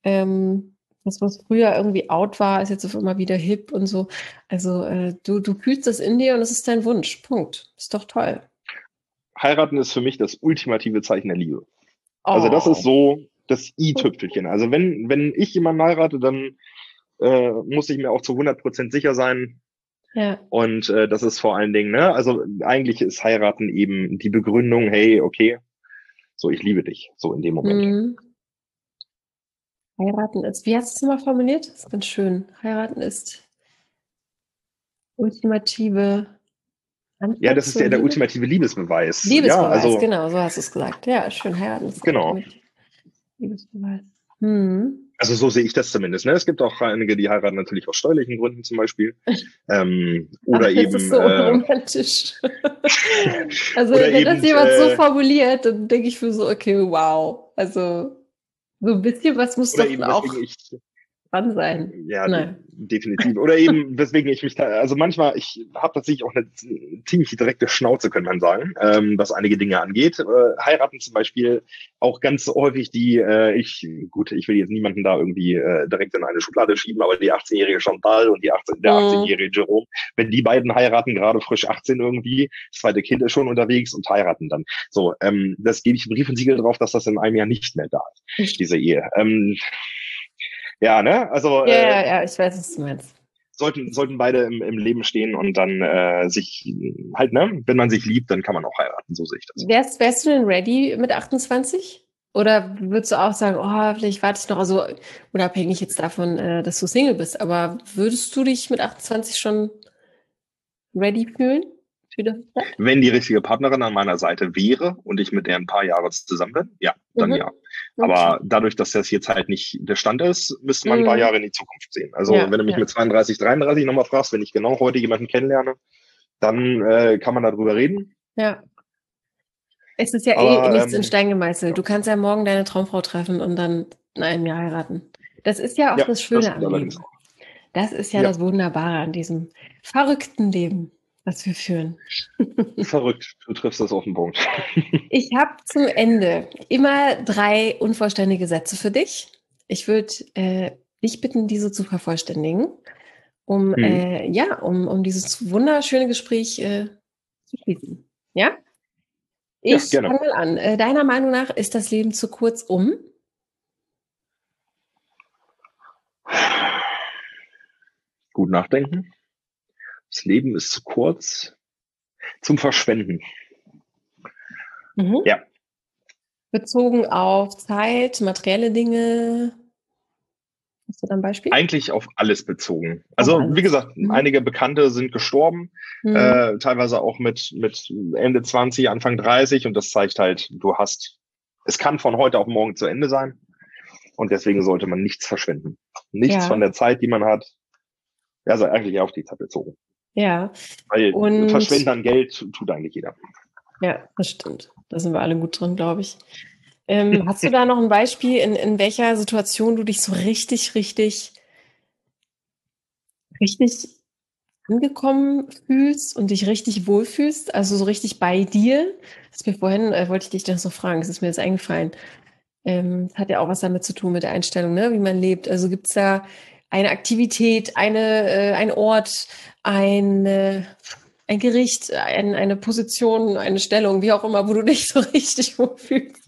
das, was früher irgendwie out war, ist jetzt auf einmal wieder hip und so. Also du fühlst das in dir und es ist dein Wunsch. Punkt. Ist doch toll. Heiraten ist für mich das ultimative Zeichen der Liebe. Also das ist Oh. so das i-Tüpfelchen. Also wenn ich jemanden heirate, dann muss ich mir auch zu 100% sicher sein. Ja. Und das ist vor allen Dingen, ne, also eigentlich ist heiraten eben die Begründung, hey, okay, so ich liebe dich, so in dem Moment. Mhm. Heiraten ist, wie hast du es mal formuliert? Das ist ganz schön. Heiraten ist ultimative Ja, Antwort das ist zur ja der Liebe. ultimative Liebesbeweis. Ja, Liebesbeweis, also genau, so hast du es gesagt. Ja, schön. Heiraten ist genau. ultimative Liebesbeweis. Hm. Also so sehe ich das zumindest. Ne? Es gibt auch einige, die heiraten natürlich aus steuerlichen Gründen zum Beispiel. Aber Oder das ist eben so unromantisch. Also, oder wenn das eben jemand so formuliert, dann denke ich mir so, okay, wow. Also, so ein bisschen was muss oder doch eben auch weswegen ich dran sein. ja, Nein. definitiv. Oder eben, weswegen ich mich da, also manchmal, ich habe tatsächlich auch eine ziemlich direkte Schnauze, könnte man sagen, was einige Dinge angeht. Heiraten zum Beispiel auch ganz häufig ich will jetzt niemanden da irgendwie direkt in eine Schublade schieben, aber die 18-jährige Chantal und der Hm. 18-jährige Jerome, wenn die beiden heiraten, gerade frisch 18 irgendwie, das zweite Kind ist schon unterwegs und heiraten dann. So, das gebe ich Brief und Siegel drauf, dass das in einem Jahr nicht mehr da ist, diese Ehe. Ja, ne? Also Ja, ja, ja, ich weiß, was du meinst. sollten beide im Leben stehen und dann sich halt, ne, wenn man sich liebt, dann kann man auch heiraten, so sehe ich das. Wärst du denn ready mit 28? Oder würdest du auch sagen, oh, vielleicht warte ich noch, also unabhängig jetzt davon, dass du Single bist, aber würdest du dich mit 28 schon ready fühlen für das Set? Wenn die richtige Partnerin an meiner Seite wäre und ich mit der ein paar Jahre zusammen bin, ja, dann Mhm. ja. Okay. Aber dadurch, dass das jetzt halt nicht der Stand ist, müsste man ein paar Mhm. Jahre in die Zukunft sehen. Also Ja, wenn du mich ja, mit 32, 33 nochmal fragst, wenn ich genau heute jemanden kennenlerne, dann kann man darüber reden. ja. Es ist ja eh Aber nichts in Stein gemeißelt. Du kannst ja morgen deine Traumfrau treffen und dann in einem Jahr heiraten. Das ist ja auch ja, das das Schöne stimmt am allerdings Leben. auch. Das ist ja Ja, das Wunderbare an diesem verrückten Leben, was wir führen. verrückt. Du triffst das auf den Punkt. Ich habe zum Ende immer 3 unvollständige Sätze für dich. Ich würde dich bitten, diese zu vervollständigen, um Hm. um dieses wunderschöne Gespräch zu schließen. Ja? Ja, Ich gerne. fange mal an. Deiner Meinung nach ist das Leben zu kurz um? Gut nachdenken. Das Leben ist zu kurz zum Verschwenden. Mhm. Ja, Bezogen auf Zeit, materielle Dinge. Hast du da ein Beispiel? eigentlich auf alles bezogen. Auf Also, wie alles. gesagt, Mhm. einige Bekannte sind gestorben, Mhm. teilweise auch mit Ende 20, Anfang 30 und das zeigt halt, es kann von heute auf morgen zu Ende sein und deswegen sollte man nichts verschwenden. Nichts von Ja, der Zeit, die man hat, also eigentlich auf die Zeit bezogen. ja. Weil Und Verschwenden an Geld tut eigentlich jeder. ja, das stimmt. Da sind wir alle gut drin, glaube ich. Hast du da noch ein Beispiel, in welcher Situation du dich so richtig angekommen fühlst und dich richtig wohlfühlst? Also so richtig bei dir? Das ist mir vorhin, wollte ich dich das noch fragen, das ist mir jetzt eingefallen. Das hat ja auch was damit zu tun mit der Einstellung, ne? Wie man lebt. Also gibt es da eine Aktivität, ein Ort, ein Gericht, eine Position, eine Stellung, wie auch immer, wo du dich so richtig wohlfühlst?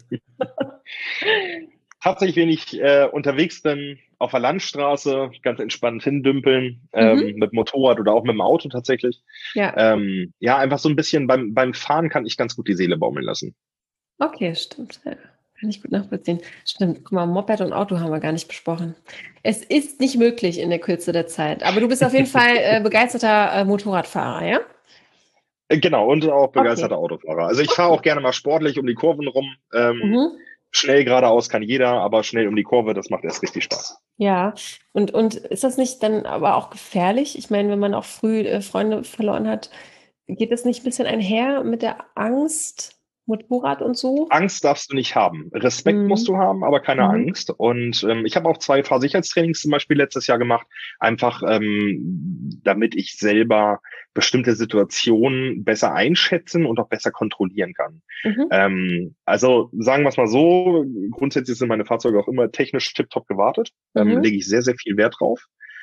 Tatsächlich, wenn ich unterwegs bin, auf der Landstraße, ganz entspannt hindümpeln, Mhm. mit Motorrad oder auch mit dem Auto tatsächlich. Ja, Ja, einfach so ein bisschen beim Fahren kann ich ganz gut die Seele baumeln lassen. okay, stimmt. Ja, kann ich gut nachvollziehen. Stimmt. Guck mal, Moped und Auto haben wir gar nicht besprochen. Es ist nicht möglich in der Kürze der Zeit, aber du bist auf jeden Fall begeisterter Motorradfahrer, ja? Genau, und auch Okay. begeisterter Autofahrer. Also ich fahre auch Okay. gerne mal sportlich um die Kurven rum. Mhm. Schnell geradeaus kann jeder, aber schnell um die Kurve, das macht erst richtig Spaß. Ja, und ist das nicht dann aber auch gefährlich? Ich meine, wenn man auch früh Freunde verloren hat, geht das nicht ein bisschen einher mit der Angst, Motorrad und so? Angst darfst du nicht haben. Respekt musst Mhm. du haben, aber keine Mhm. Angst. Und ich habe auch 2 Fahrsicherheitstrainings zum Beispiel letztes Jahr gemacht, einfach damit ich selber bestimmte Situationen besser einschätzen und auch besser kontrollieren kann. Mhm. Also sagen wir es mal so, grundsätzlich sind meine Fahrzeuge auch immer technisch tiptop gewartet. Mhm. Lege ich sehr, sehr viel Wert drauf.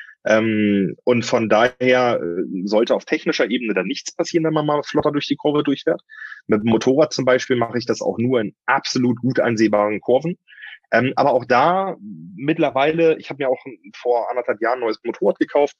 Und von daher sollte auf technischer Ebene dann nichts passieren, wenn man mal flotter durch die Kurve durchfährt. Mit dem Motorrad zum Beispiel mache ich das auch nur in absolut gut einsehbaren Kurven. Aber auch da mittlerweile, ich habe mir auch vor 1,5 Jahren ein neues Motorrad gekauft.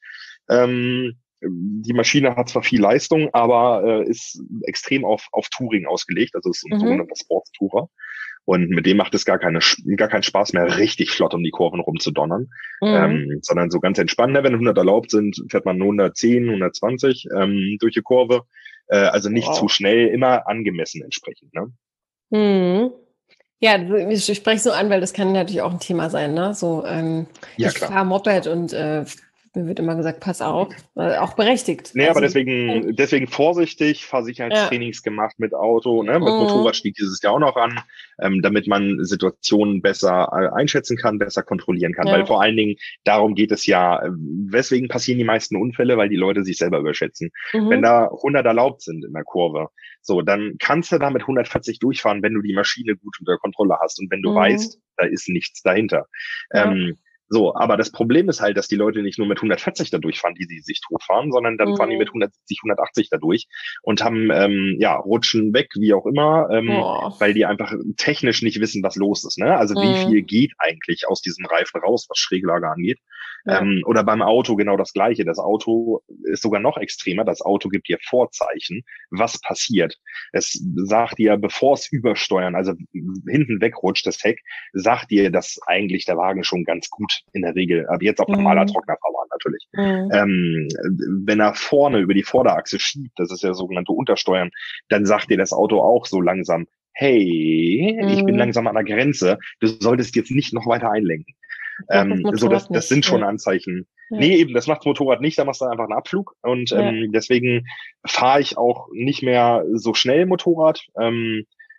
Die Maschine hat zwar viel Leistung, aber ist extrem auf Touring ausgelegt. Also ist ein Mhm. sogenannter Sportstourer. Und mit dem macht es gar keinen Spaß mehr, richtig flott um die Kurven rumzudonnern, Mhm. sondern so ganz entspannt. Ne? Wenn 100 erlaubt sind, fährt man 110, 120 durch die Kurve. Also nicht zu Wow. schnell, immer angemessen entsprechend. Ne? Mhm. Ja, ich spreche so an, weil das kann natürlich auch ein Thema sein, ne? So, Ja, ich klar. fahre Moped und mir wird immer gesagt, pass auf, auch berechtigt. Nee, aber Also, deswegen vorsichtig, ja. Fahrsicherheitstrainings gemacht mit Auto, ne? Mit Motorrad Mhm. steht dieses Jahr auch noch an, damit man Situationen besser einschätzen kann, besser kontrollieren kann. Weil Ja. vor allen Dingen darum geht es ja, weswegen passieren die meisten Unfälle, weil die Leute sich selber überschätzen. Wenn Mhm. da 100 erlaubt sind in der Kurve, so, dann kannst du da mit 140 durchfahren, wenn du die Maschine gut unter Kontrolle hast und wenn du Mhm. weißt, da ist nichts dahinter. Ja. So, aber das Problem ist halt, dass die Leute nicht nur mit 140 da durchfahren, die sie sich totfahren, sondern dann fahren die mit Mhm. 170, 180 da durch und haben, ja, rutschen weg, wie auch immer, Oh. weil die einfach technisch nicht wissen, was los ist. Ne? Also wie viel Mhm. geht eigentlich aus diesem Reifen raus, was Schräglage angeht. Ja. Oder beim Auto genau das Gleiche. Das Auto ist sogar noch extremer. Das Auto gibt dir Vorzeichen, was passiert. Es sagt dir, bevor es übersteuern, also hinten wegrutscht, das Heck, sagt dir, dass eigentlich der Wagen schon ganz gut in der Regel, aber jetzt auf normaler Mhm. trockener Fahrbahn natürlich. Mhm. Wenn er vorne über die Vorderachse schiebt, das ist ja sogenannte Untersteuern, dann sagt dir das Auto auch so langsam, hey, ich bin Mhm. langsam an der Grenze, du solltest jetzt nicht noch weiter einlenken. Das macht das So, Motorrad das sind nicht. schon Ja. Anzeichen. Ja. Nee, eben, das macht das Motorrad nicht, da machst du einfach einen Abflug. Und Ja. deswegen fahre ich auch nicht mehr so schnell Motorrad.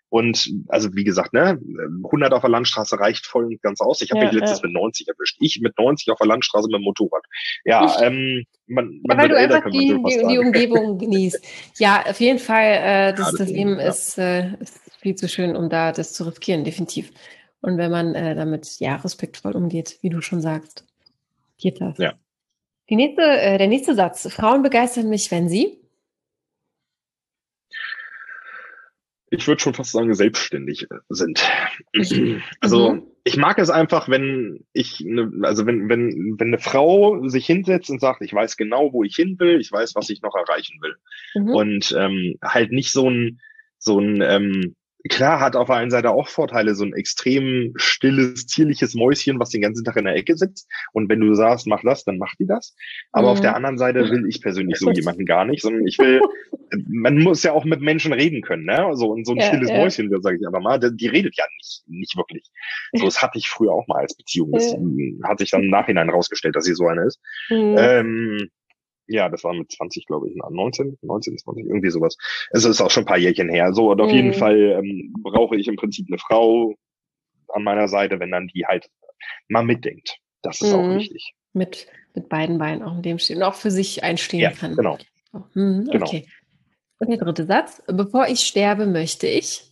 Und also wie gesagt, ne, 100 auf der Landstraße reicht voll und ganz aus. Ich habe mich letztens mit 90 erwischt. Ich mit 90 auf der Landstraße mit dem Motorrad. Ja, man Ja, weil wird du älter, einfach kann man so fast die sagen. Umgebung genießt. Ja, auf jeden Fall, das Deswegen, Leben ist viel zu schön, um da das zu riskieren, definitiv. Und wenn man damit ja respektvoll umgeht, wie du schon sagst, geht das. Ja. Der nächste Satz. Frauen begeistern mich, wenn sie Ich würde schon fast sagen, selbstständig sind. Also ich mag es einfach, wenn wenn eine Frau sich hinsetzt und sagt, ich weiß genau, wo ich hin will, ich weiß, was ich noch erreichen will. Und halt nicht klar hat auf der einen Seite auch Vorteile, so ein extrem stilles, zierliches Mäuschen, was den ganzen Tag in der Ecke sitzt. Und wenn du sagst, mach das, dann macht die das. Aber auf der anderen Seite will ich persönlich so jemanden gar nicht, sondern ich will, man muss ja auch mit Menschen reden können, ne? Und so ein stilles Mäuschen, da sage ich einfach mal, die redet ja nicht wirklich. So, das hatte ich früher auch mal als Beziehung. Das hat sich dann im Nachhinein rausgestellt, dass sie so eine ist. Ja, das war mit 20, glaube ich, 19, 20, irgendwie sowas. Es ist auch schon ein paar Jährchen her. So, und auf jeden Fall brauche ich im Prinzip eine Frau an meiner Seite, wenn dann die halt mal mitdenkt. Das ist auch wichtig. Mit beiden Beinen auch in dem stehen und auch für sich einstehen kann. Genau. Okay. Und der dritte Satz. Bevor ich sterbe, möchte ich.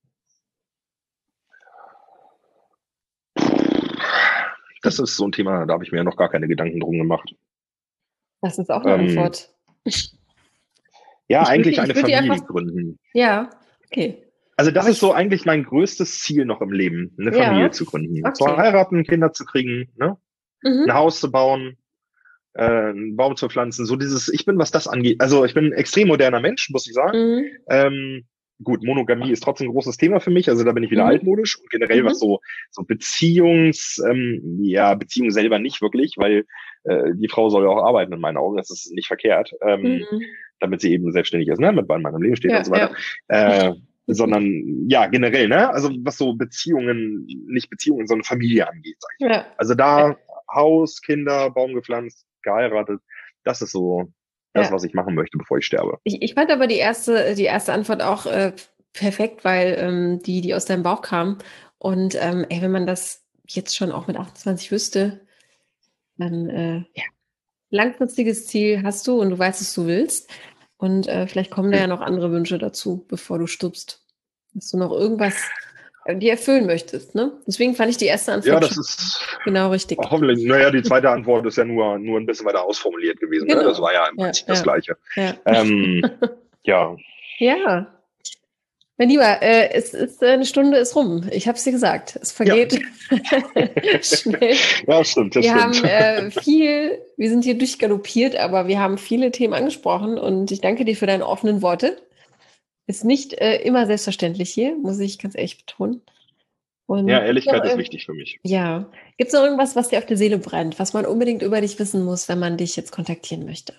Das ist so ein Thema, da habe ich mir noch gar keine Gedanken drum gemacht. Das ist auch eine Antwort. Ja, eigentlich eine Familie gründen. Ja, okay. Also das ist so eigentlich mein größtes Ziel noch im Leben, eine Familie zu gründen. Okay. Zu heiraten, Kinder zu kriegen, ne? Ein Haus zu bauen, einen Baum zu pflanzen. So ich bin, was das angeht, also ich bin ein extrem moderner Mensch, muss ich sagen. Gut, Monogamie ist trotzdem ein großes Thema für mich, also da bin ich wieder altmodisch. Und generell was so Beziehungen selber nicht wirklich, weil die Frau soll ja auch arbeiten in meinen Augen, das ist nicht verkehrt, damit sie eben selbstständig ist, ne, mit bei meinem Leben steht und so weiter. Sondern ja, generell, ne, also was so nicht Beziehungen, sondern Familie angeht, sag ich. Ja. Also da Haus, Kinder, Baum gepflanzt, geheiratet, das ist so das, was ich machen möchte, bevor ich sterbe. Ich fand aber die erste Antwort auch perfekt, weil die aus deinem Bauch kam. Und wenn man das jetzt schon auch mit 28 wüsste, dann langfristiges Ziel hast du und du weißt, was du willst. Und vielleicht kommen da ja noch andere Wünsche dazu, bevor du stirbst. Dass du noch irgendwas dir erfüllen möchtest, ne? Deswegen fand ich die erste Antwort das ist genau richtig. Hoffentlich. Naja, die zweite Antwort ist ja nur ein bisschen weiter ausformuliert gewesen. Genau. Ne? Das war ja im Prinzip das Gleiche. Ja. Ja. Mein Lieber, eine Stunde ist rum. Ich habe es dir gesagt. Es vergeht schnell. Ja, stimmt. Wir sind hier durchgaloppiert, aber wir haben viele Themen angesprochen und ich danke dir für deine offenen Worte. Ist nicht immer selbstverständlich hier, muss ich ganz ehrlich betonen. Und ja, Ehrlichkeit ist wichtig für mich. Ja. Gibt es noch irgendwas, was dir auf der Seele brennt, was man unbedingt über dich wissen muss, wenn man dich jetzt kontaktieren möchte?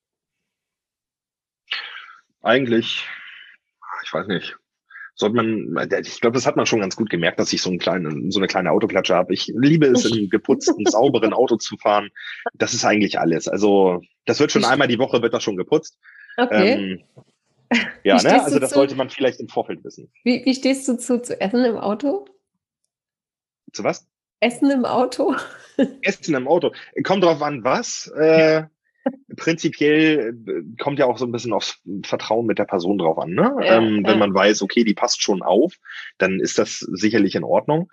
Eigentlich, ich weiß nicht. Ich glaube, das hat man schon ganz gut gemerkt, dass ich so eine kleine Autoklatsche habe. Ich liebe es, in einem geputzten, sauberen Auto zu fahren. Das ist eigentlich alles. Also, das wird schon einmal die Woche, wird das schon geputzt. Okay. Ja, ne? Also das sollte man vielleicht im Vorfeld wissen. Wie stehst du zu Essen im Auto? Zu was? Essen im Auto? Essen im Auto. Kommt drauf an, was. Prinzipiell kommt ja auch so ein bisschen aufs Vertrauen mit der Person drauf an, ne? Wenn man weiß, okay, die passt schon auf, dann ist das sicherlich in Ordnung.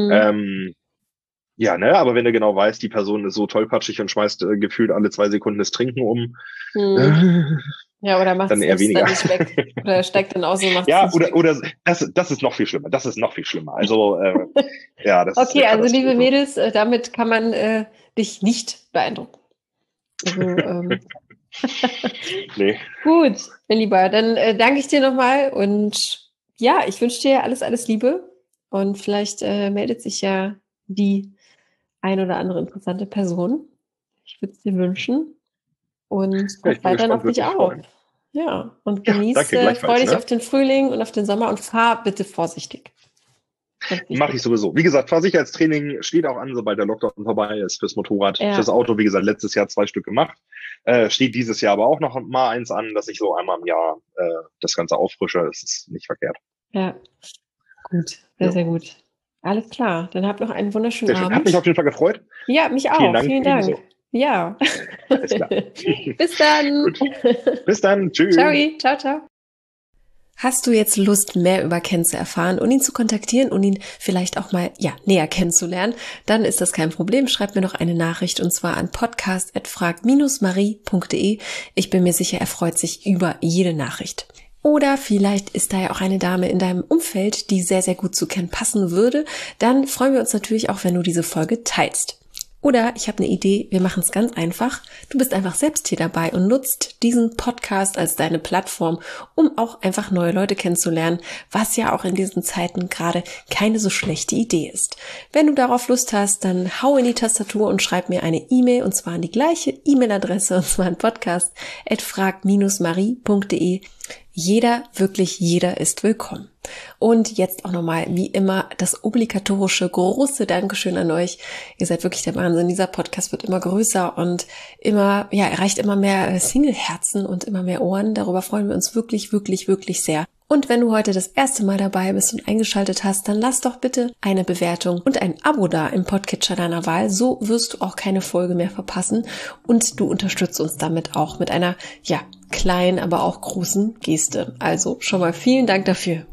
Ja, ne, aber wenn du genau weißt, die Person ist so tollpatschig und schmeißt gefühlt alle 2 Sekunden das Trinken um. Ja, oder macht dann eher weniger. Nicht weg. Oder steigt dann aus und macht ja, oder das ist noch viel schlimmer. Das ist noch viel schlimmer. Also ja, das okay, also liebe Mädels, damit kann man dich nicht beeindrucken. Also, nee. Gut, mein Lieber, dann danke ich dir nochmal und ja, ich wünsche dir alles Liebe und vielleicht meldet sich ja die ein oder andere interessante Person. Ich würde es dir wünschen und pass weiterhin auf dich auf. Ja, und genieß freu dich auf den Frühling und auf den Sommer und fahr bitte vorsichtig. Mache ich sowieso. Wie gesagt, Fahrsicherheitstraining steht auch an, sobald der Lockdown vorbei ist, fürs Motorrad. Fürs Auto, wie gesagt, letztes Jahr 2 Stück gemacht. Steht dieses Jahr aber auch noch mal eins an, dass ich so einmal im Jahr das Ganze auffrische. Das ist nicht verkehrt. Ja, gut. Sehr gut. Alles klar. Dann habt noch einen wunderschönen Abend. Hat mich auf jeden Fall gefreut. Ja, mich auch. Vielen Dank. Ja. Alles klar. Bis dann. Bis dann. Tschüss. Ciao, ciao. Hast du jetzt Lust, mehr über Ken zu erfahren und ihn zu kontaktieren und ihn vielleicht auch mal näher kennenzulernen? Dann ist das kein Problem. Schreib mir noch eine Nachricht und zwar an podcast@frag-marie.de. Ich bin mir sicher, er freut sich über jede Nachricht. Oder vielleicht ist da ja auch eine Dame in deinem Umfeld, die sehr, sehr gut zu Ken passen würde. Dann freuen wir uns natürlich auch, wenn du diese Folge teilst. Oder ich habe eine Idee, wir machen es ganz einfach. Du bist einfach selbst hier dabei und nutzt diesen Podcast als deine Plattform, um auch einfach neue Leute kennenzulernen, was ja auch in diesen Zeiten gerade keine so schlechte Idee ist. Wenn du darauf Lust hast, dann hau in die Tastatur und schreib mir eine E-Mail und zwar an die gleiche E-Mail-Adresse und zwar an podcast@frag-marie.de. Wirklich jeder ist willkommen. Und jetzt auch nochmal, wie immer, das obligatorische große Dankeschön an euch. Ihr seid wirklich der Wahnsinn. Dieser Podcast wird immer größer und erreicht immer mehr Single-Herzen und immer mehr Ohren. Darüber freuen wir uns wirklich, wirklich, wirklich sehr. Und wenn du heute das erste Mal dabei bist und eingeschaltet hast, dann lass doch bitte eine Bewertung und ein Abo da im Podcatcher deiner Wahl. So wirst du auch keine Folge mehr verpassen und du unterstützt uns damit auch mit einer, kleinen, aber auch großen Geste. Also schon mal vielen Dank dafür.